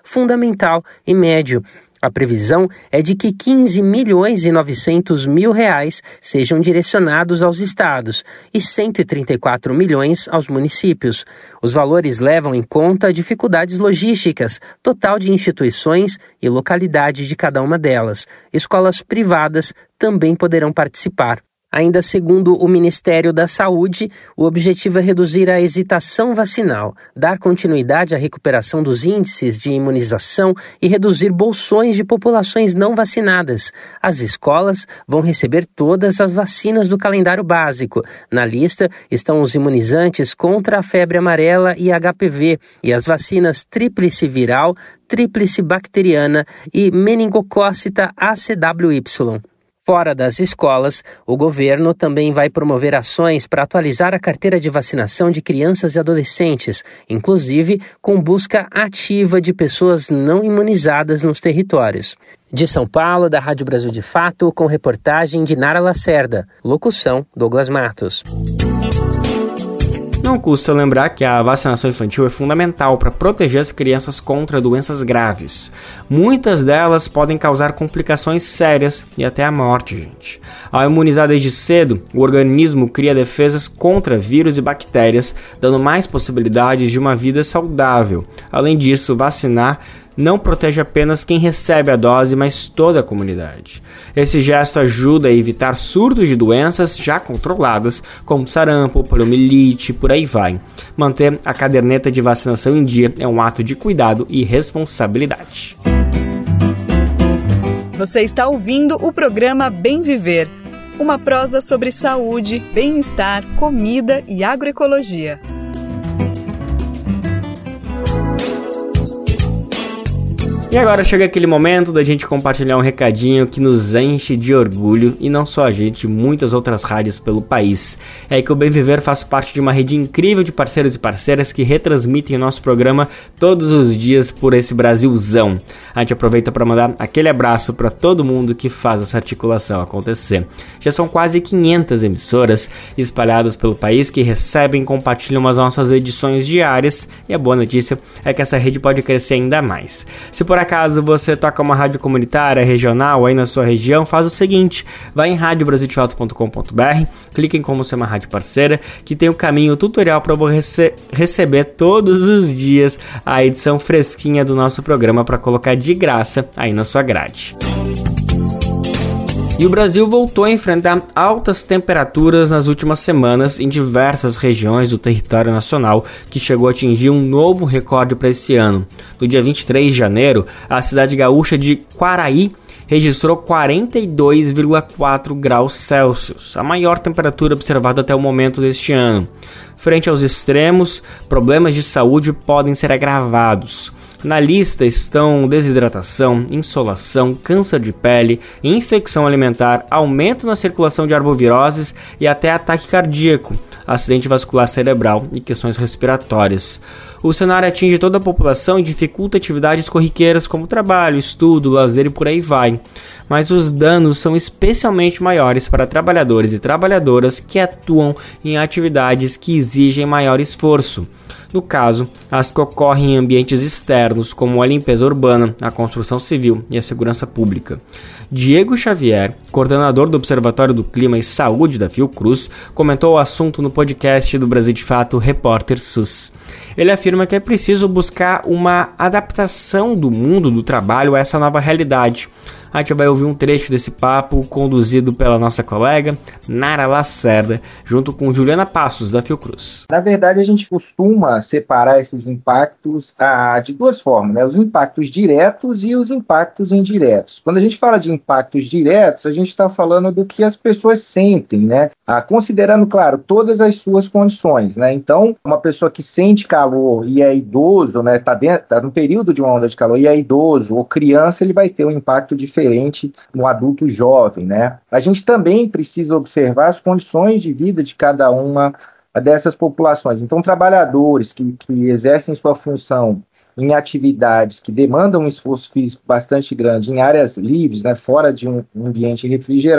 fundamental e médio. A previsão é de que 15 milhões e 900 mil reais sejam direcionados aos estados e 134 milhões aos municípios. Os valores levam em conta dificuldades logísticas, total de instituições e localidade de cada uma delas. Escolas privadas também poderão participar. Ainda segundo o Ministério da Saúde, o objetivo é reduzir a hesitação vacinal, dar continuidade à recuperação dos índices de imunização e reduzir bolsões de populações não vacinadas. As escolas vão receber todas as vacinas do calendário básico. Na lista estão os imunizantes contra a febre amarela e HPV e as vacinas tríplice viral, tríplice bacteriana e meningocócita ACWY. Fora das escolas, o governo também vai promover ações para atualizar a carteira de vacinação de crianças e adolescentes, inclusive com busca ativa de pessoas não imunizadas nos territórios. De São Paulo, da Rádio Brasil de Fato, com reportagem de Nara Lacerda. Locução, Douglas Matos. Não custa lembrar que a vacinação infantil é fundamental para proteger as crianças contra doenças graves. Muitas delas podem causar complicações sérias e até a morte, gente. Ao imunizar desde cedo, o organismo cria defesas contra vírus e bactérias, dando mais possibilidades de uma vida saudável. Além disso, vacinar não protege apenas quem recebe a dose, mas toda a comunidade. Esse gesto ajuda a evitar surtos de doenças já controladas, como sarampo, poliomielite, por aí vai. Manter a caderneta de vacinação em dia é um ato de cuidado e responsabilidade. Você está ouvindo o programa Bem Viver, uma prosa sobre saúde, bem-estar, comida e agroecologia. E agora chega aquele momento da gente compartilhar um recadinho que nos enche de orgulho, e não só a gente, muitas outras rádios pelo país. É que o Bem Viver faz parte de uma rede incrível de parceiros e parceiras que retransmitem o nosso programa todos os dias por esse Brasilzão. A gente aproveita para mandar aquele abraço para todo mundo que faz essa articulação acontecer. Já são quase 500 emissoras espalhadas pelo país que recebem e compartilham as nossas edições diárias, e a boa notícia é que essa rede pode crescer ainda mais. Se por acaso você toca uma rádio comunitária, regional aí na sua região, faz o seguinte: vai em radiobrasildefato.com.br, clique em como ser uma rádio parceira, que tem o caminho tutorial para você receber todos os dias a edição fresquinha do nosso programa para colocar de graça aí na sua grade. E o Brasil voltou a enfrentar altas temperaturas nas últimas semanas em diversas regiões do território nacional, que chegou a atingir um novo recorde para esse ano. No dia 23 de janeiro, a cidade gaúcha de Quaraí registrou 42,4 graus Celsius, a maior temperatura observada até o momento deste ano. Frente aos extremos, problemas de saúde podem ser agravados. Na lista estão desidratação, insolação, câncer de pele, infecção alimentar, aumento na circulação de arboviroses e até ataque cardíaco, acidente vascular cerebral e questões respiratórias. O cenário atinge toda a população e dificulta atividades corriqueiras como trabalho, estudo, lazer e por aí vai. Mas os danos são especialmente maiores para trabalhadores e trabalhadoras que atuam em atividades que exigem maior esforço. No caso, as que ocorrem em ambientes externos, como a limpeza urbana, a construção civil e a segurança pública. Diego Xavier, coordenador do Observatório do Clima e Saúde da Fiocruz, comentou o assunto no podcast do Brasil de Fato, Repórter SUS. Ele afirma que é preciso buscar uma adaptação do mundo do trabalho a essa nova realidade. A gente vai ouvir um trecho desse papo conduzido pela nossa colega Nara Lacerda, junto com Juliana Passos, da Fiocruz. Na verdade, a gente costuma separar esses impactos de duas formas, né? Os impactos diretos e os impactos indiretos. Quando a gente fala de impactos diretos, a gente está falando do que as pessoas sentem, né? Considerando, claro, todas as suas condições, né? Então, uma pessoa que sente calor e é idoso, né? Tá no período de uma onda de calor e é idoso ou criança, ele vai ter um impacto diferente no adulto jovem, né? A gente também precisa observar as condições de vida de cada uma dessas populações. Então, trabalhadores que exercem sua função em atividades que demandam um esforço físico bastante grande em áreas livres, né, fora de um ambiente refrigerado,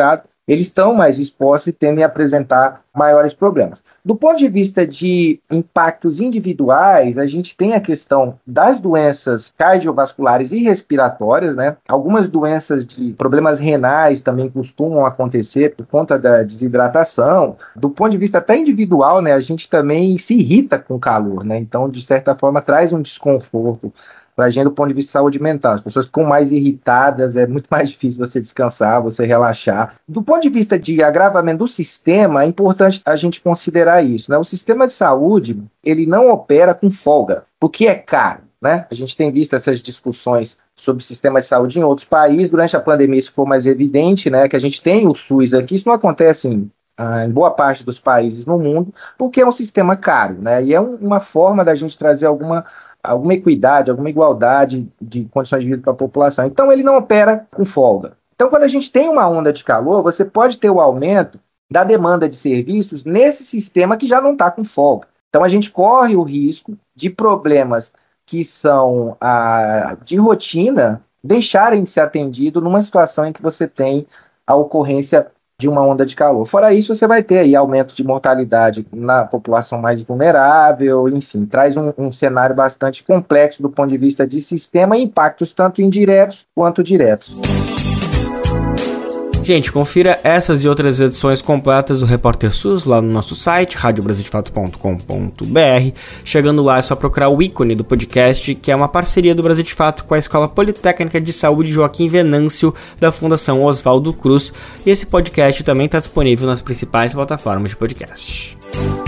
eles estão mais expostos e tendem a apresentar maiores problemas. Do ponto de vista de impactos individuais, a gente tem a questão das doenças cardiovasculares e respiratórias, né? Algumas doenças de problemas renais também costumam acontecer por conta da desidratação. Do ponto de vista até individual, né, a gente também se irrita com o calor, né? Então, de certa forma, traz um desconforto para a gente do ponto de vista de saúde mental. As pessoas ficam mais irritadas, é muito mais difícil você descansar, você relaxar. Do ponto de vista de agravamento do sistema, é importante a gente considerar isso, né? O sistema de saúde, ele não opera com folga, porque é caro, né? A gente tem visto essas discussões sobre o sistema de saúde em outros países. Durante a pandemia isso ficou mais evidente, né? Que a gente tem o SUS aqui, isso não acontece em boa parte dos países no mundo, porque é um sistema caro, né? E é uma forma da gente trazer alguma equidade, alguma igualdade de condições de vida para a população. Então, ele não opera com folga. Então, quando a gente tem uma onda de calor, você pode ter o aumento da demanda de serviços nesse sistema que já não está com folga. Então, a gente corre o risco de problemas que são de rotina deixarem de ser atendidos numa situação em que você tem a ocorrência de uma onda de calor. Fora isso, você vai ter aí aumento de mortalidade na população mais vulnerável, enfim, traz um cenário bastante complexo do ponto de vista de sistema e impactos tanto indiretos quanto diretos. Gente, confira essas e outras edições completas do Repórter SUS lá no nosso site, radiobrasildefato.com.br. Chegando lá é só procurar o ícone do podcast, que é uma parceria do Brasil de Fato com a Escola Politécnica de Saúde Joaquim Venâncio, da Fundação Oswaldo Cruz. E esse podcast também está disponível nas principais plataformas de podcast.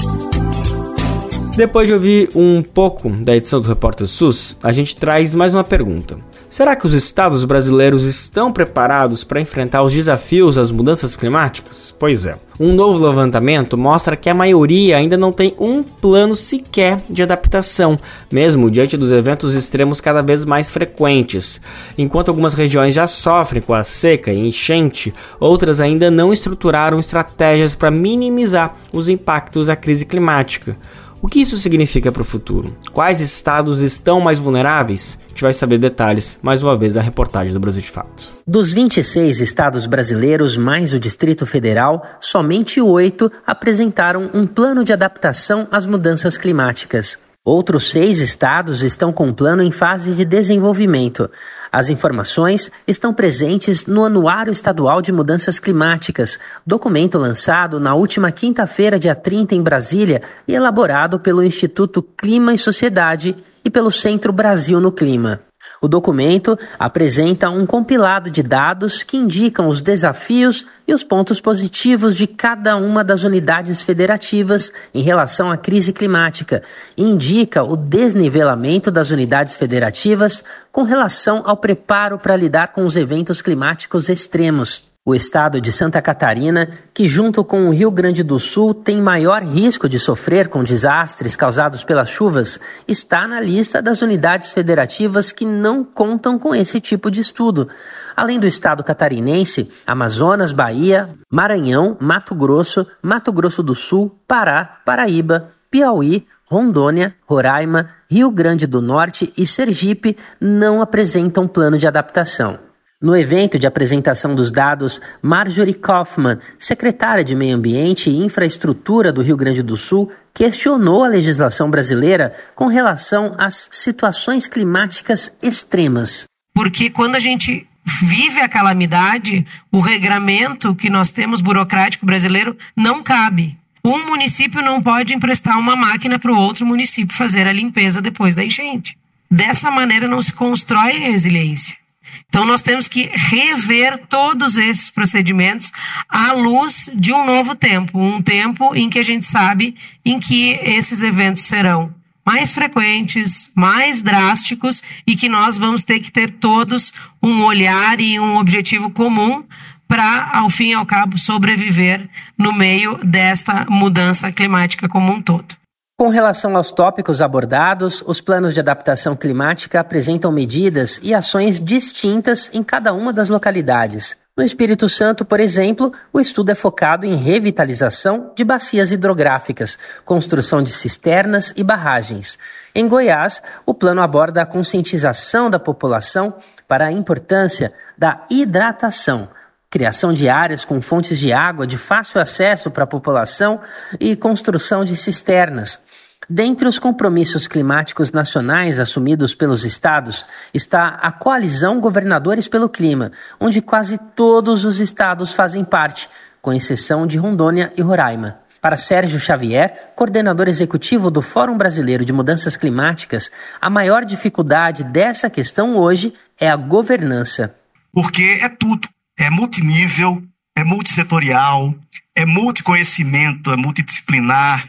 Depois de ouvir um pouco da edição do Repórter SUS, a gente traz mais uma pergunta. Será que os estados brasileiros estão preparados para enfrentar os desafios das mudanças climáticas? Pois é. Um novo levantamento mostra que a maioria ainda não tem um plano sequer de adaptação, mesmo diante dos eventos extremos cada vez mais frequentes. Enquanto algumas regiões já sofrem com a seca e enchente, outras ainda não estruturaram estratégias para minimizar os impactos da crise climática. O que isso significa para o futuro? Quais estados estão mais vulneráveis? A gente vai saber detalhes, mais uma vez, da reportagem do Brasil de Fato. Dos 26 estados brasileiros, mais o Distrito Federal, somente 8 apresentaram um plano de adaptação às mudanças climáticas. Outros 6 estados estão com um plano em fase de desenvolvimento. As informações estão presentes no Anuário Estadual de Mudanças Climáticas, documento lançado na última quinta-feira, dia 30, em Brasília, e elaborado pelo Instituto Clima e Sociedade e pelo Centro Brasil no Clima. O documento apresenta um compilado de dados que indicam os desafios e os pontos positivos de cada uma das unidades federativas em relação à crise climática e indica o desnivelamento das unidades federativas com relação ao preparo para lidar com os eventos climáticos extremos. O estado de Santa Catarina, que junto com o Rio Grande do Sul tem maior risco de sofrer com desastres causados pelas chuvas, está na lista das unidades federativas que não contam com esse tipo de estudo. Além do estado catarinense, Amazonas, Bahia, Maranhão, Mato Grosso do Sul, Pará, Paraíba, Piauí, Rondônia, Roraima, Rio Grande do Norte e Sergipe não apresentam plano de adaptação. No evento de apresentação dos dados, Marjorie Kaufmann, secretária de Meio Ambiente e Infraestrutura do Rio Grande do Sul, questionou a legislação brasileira com relação às situações climáticas extremas. Porque quando a gente vive a calamidade, o regramento que nós temos burocrático brasileiro não cabe. Um município não pode emprestar uma máquina para o outro município fazer a limpeza depois da enchente. Dessa maneira não se constrói resiliência. Então, nós temos que rever todos esses procedimentos à luz de um novo tempo. Um tempo em que a gente sabe em que esses eventos serão mais frequentes, mais drásticos e que nós vamos ter que ter todos um olhar e um objetivo comum para, ao fim e ao cabo, sobreviver no meio desta mudança climática como um todo. Com relação aos tópicos abordados, os planos de adaptação climática apresentam medidas e ações distintas em cada uma das localidades. No Espírito Santo, por exemplo, o estudo é focado em revitalização de bacias hidrográficas, construção de cisternas e barragens. Em Goiás, o plano aborda a conscientização da população para a importância da hidratação. criação de áreas com fontes de água de fácil acesso para a população e construção de cisternas. Dentre os compromissos climáticos nacionais assumidos pelos estados está a Coalizão Governadores pelo Clima, onde quase todos os estados fazem parte, com exceção de Rondônia e Roraima. Para Sérgio Xavier, coordenador executivo do Fórum Brasileiro de Mudanças Climáticas, a maior dificuldade dessa questão hoje é a governança. Porque é tudo, é multinível, é multissetorial, é multiconhecimento, é multidisciplinar,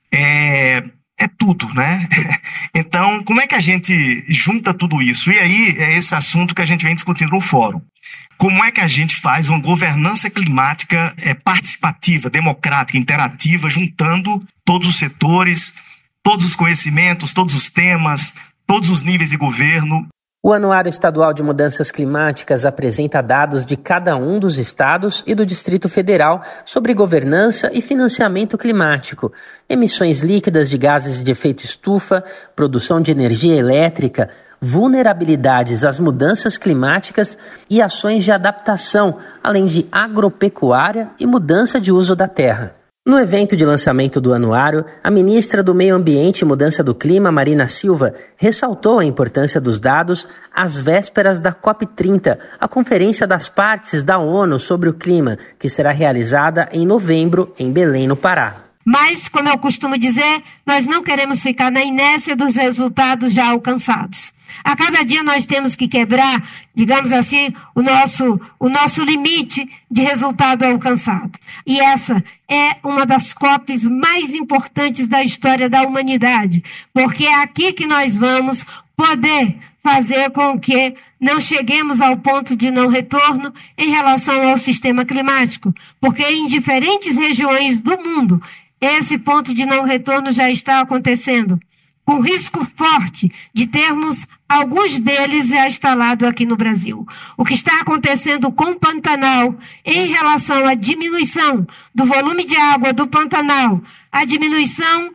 é tudo, né? Então, como é que a gente junta tudo isso? E aí é esse assunto que a gente vem discutindo no fórum. Como é que a gente faz uma governança climática participativa, democrática, interativa, juntando todos os setores, todos os conhecimentos, todos os temas, todos os níveis de governo? O Anuário Estadual de Mudanças Climáticas apresenta dados de cada um dos estados e do Distrito Federal sobre governança e financiamento climático, emissões líquidas de gases de efeito estufa, produção de energia elétrica, vulnerabilidades às mudanças climáticas e ações de adaptação, além de agropecuária e mudança de uso da terra. No evento de lançamento do anuário, a ministra do Meio Ambiente e Mudança do Clima, Marina Silva, ressaltou a importância dos dados às vésperas da COP30, a Conferência das Partes da ONU sobre o Clima, que será realizada em novembro em Belém, no Pará. Mas, como eu costumo dizer, nós não queremos ficar na inércia dos resultados já alcançados. A cada dia nós temos que quebrar, digamos assim, o nosso limite de resultado alcançado. E essa é uma das COPs mais importantes da história da humanidade, porque é aqui que nós vamos poder fazer com que não cheguemos ao ponto de não retorno em relação ao sistema climático, porque em diferentes regiões do mundo, esse ponto de não retorno já está acontecendo, com risco forte de termos alguns deles já instalados aqui no Brasil. O que está acontecendo com o Pantanal em relação à diminuição do volume de água do Pantanal, a diminuição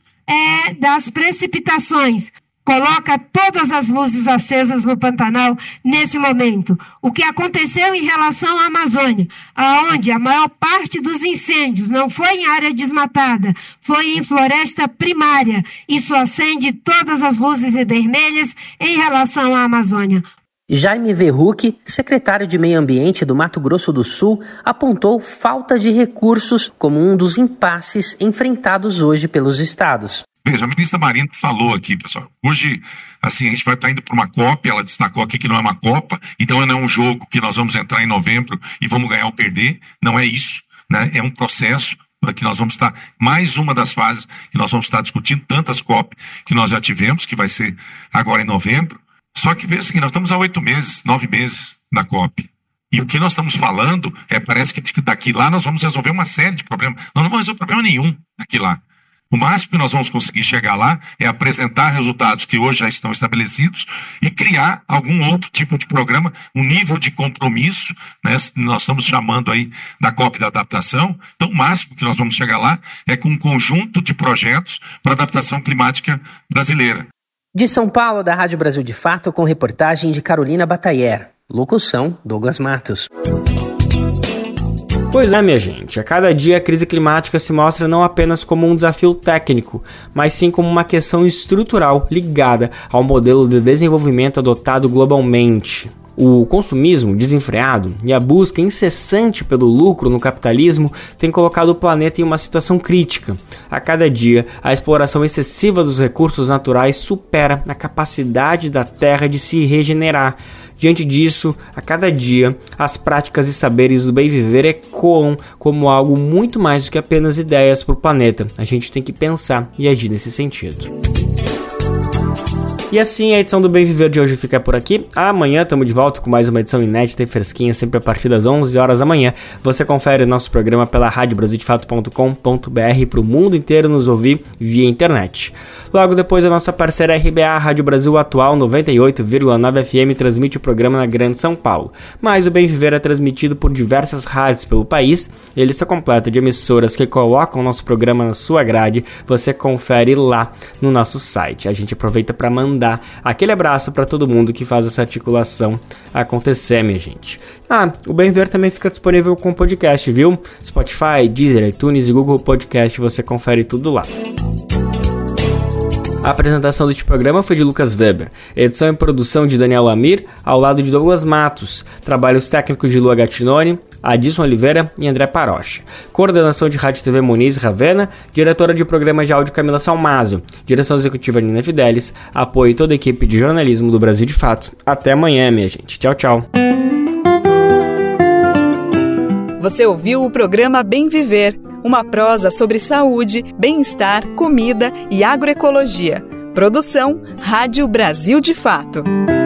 das precipitações, coloca todas as luzes acesas no Pantanal nesse momento. O que aconteceu em relação à Amazônia, onde a maior parte dos incêndios não foi em área desmatada, foi em floresta primária. Isso acende todas as luzes vermelhas em relação à Amazônia. Jaime Verruc, secretário de Meio Ambiente do Mato Grosso do Sul, apontou falta de recursos como um dos impasses enfrentados hoje pelos estados. Veja, a ministra Marina falou aqui, pessoal. Hoje, assim, a gente vai estar indo para uma Copa, ela destacou aqui que não é uma Copa, então não é um jogo que nós vamos entrar em novembro e vamos ganhar ou perder, não é isso, né? É um processo que nós vamos estar, mais uma das fases que nós vamos estar discutindo, tantas COP que nós já tivemos, que vai ser agora em novembro, só que veja que nós estamos há 8 meses, 9 meses da COP. E o que nós estamos falando parece que daqui lá nós vamos resolver uma série de problemas. Nós não vamos resolver problema nenhum daqui lá. O máximo que nós vamos conseguir chegar lá é apresentar resultados que hoje já estão estabelecidos e criar algum outro tipo de programa, um nível de compromisso, né? Nós estamos chamando aí da COP da adaptação. Então, o máximo que nós vamos chegar lá é com um conjunto de projetos para a adaptação climática brasileira. De São Paulo, da Rádio Brasil de Fato, com reportagem de Carolina Batayer. Locução, Douglas Matos. Pois é, minha gente, a cada dia a crise climática se mostra não apenas como um desafio técnico, mas sim como uma questão estrutural ligada ao modelo de desenvolvimento adotado globalmente. O consumismo desenfreado e a busca incessante pelo lucro no capitalismo tem colocado o planeta em uma situação crítica. A cada dia, a exploração excessiva dos recursos naturais supera a capacidade da Terra de se regenerar. Diante disso, a cada dia, as práticas e saberes do bem viver ecoam como algo muito mais do que apenas ideias para o planeta. A gente tem que pensar e agir nesse sentido. E assim, a edição do Bem Viver de hoje fica por aqui. Amanhã estamos de volta com mais uma edição inédita e fresquinha, sempre a partir das 11 horas da manhã. Você confere o nosso programa pela radiobrasildefato.com.br para o mundo inteiro nos ouvir via internet. Logo depois, a nossa parceira RBA, Rádio Brasil Atual 98,9 FM, transmite o programa na Grande São Paulo. Mas o Bem Viver é transmitido por diversas rádios pelo país. E a lista completa de emissoras que colocam o nosso programa na sua grade, você confere lá no nosso site. A gente aproveita para mandar aquele abraço para todo mundo que faz essa articulação acontecer, minha gente. O Bem Viver também fica disponível com podcast, viu? Spotify, Deezer, iTunes e Google Podcast, você confere tudo lá. A apresentação deste programa foi de Lucas Weber, edição e produção de Daniel Lamir, ao lado de Douglas Matos, trabalhos técnicos de Lua Gattinoni, Adilson Oliveira e André Parocha, coordenação de Rádio TV Muniz Ravena, diretora de programa de áudio Camila Salmazo, direção executiva Nina Fidelis, apoio toda a equipe de jornalismo do Brasil de Fato. Até amanhã, minha gente. Tchau, tchau. Você ouviu o programa Bem Viver, uma prosa sobre saúde, bem-estar, comida e agroecologia. Produção Rádio Brasil de Fato.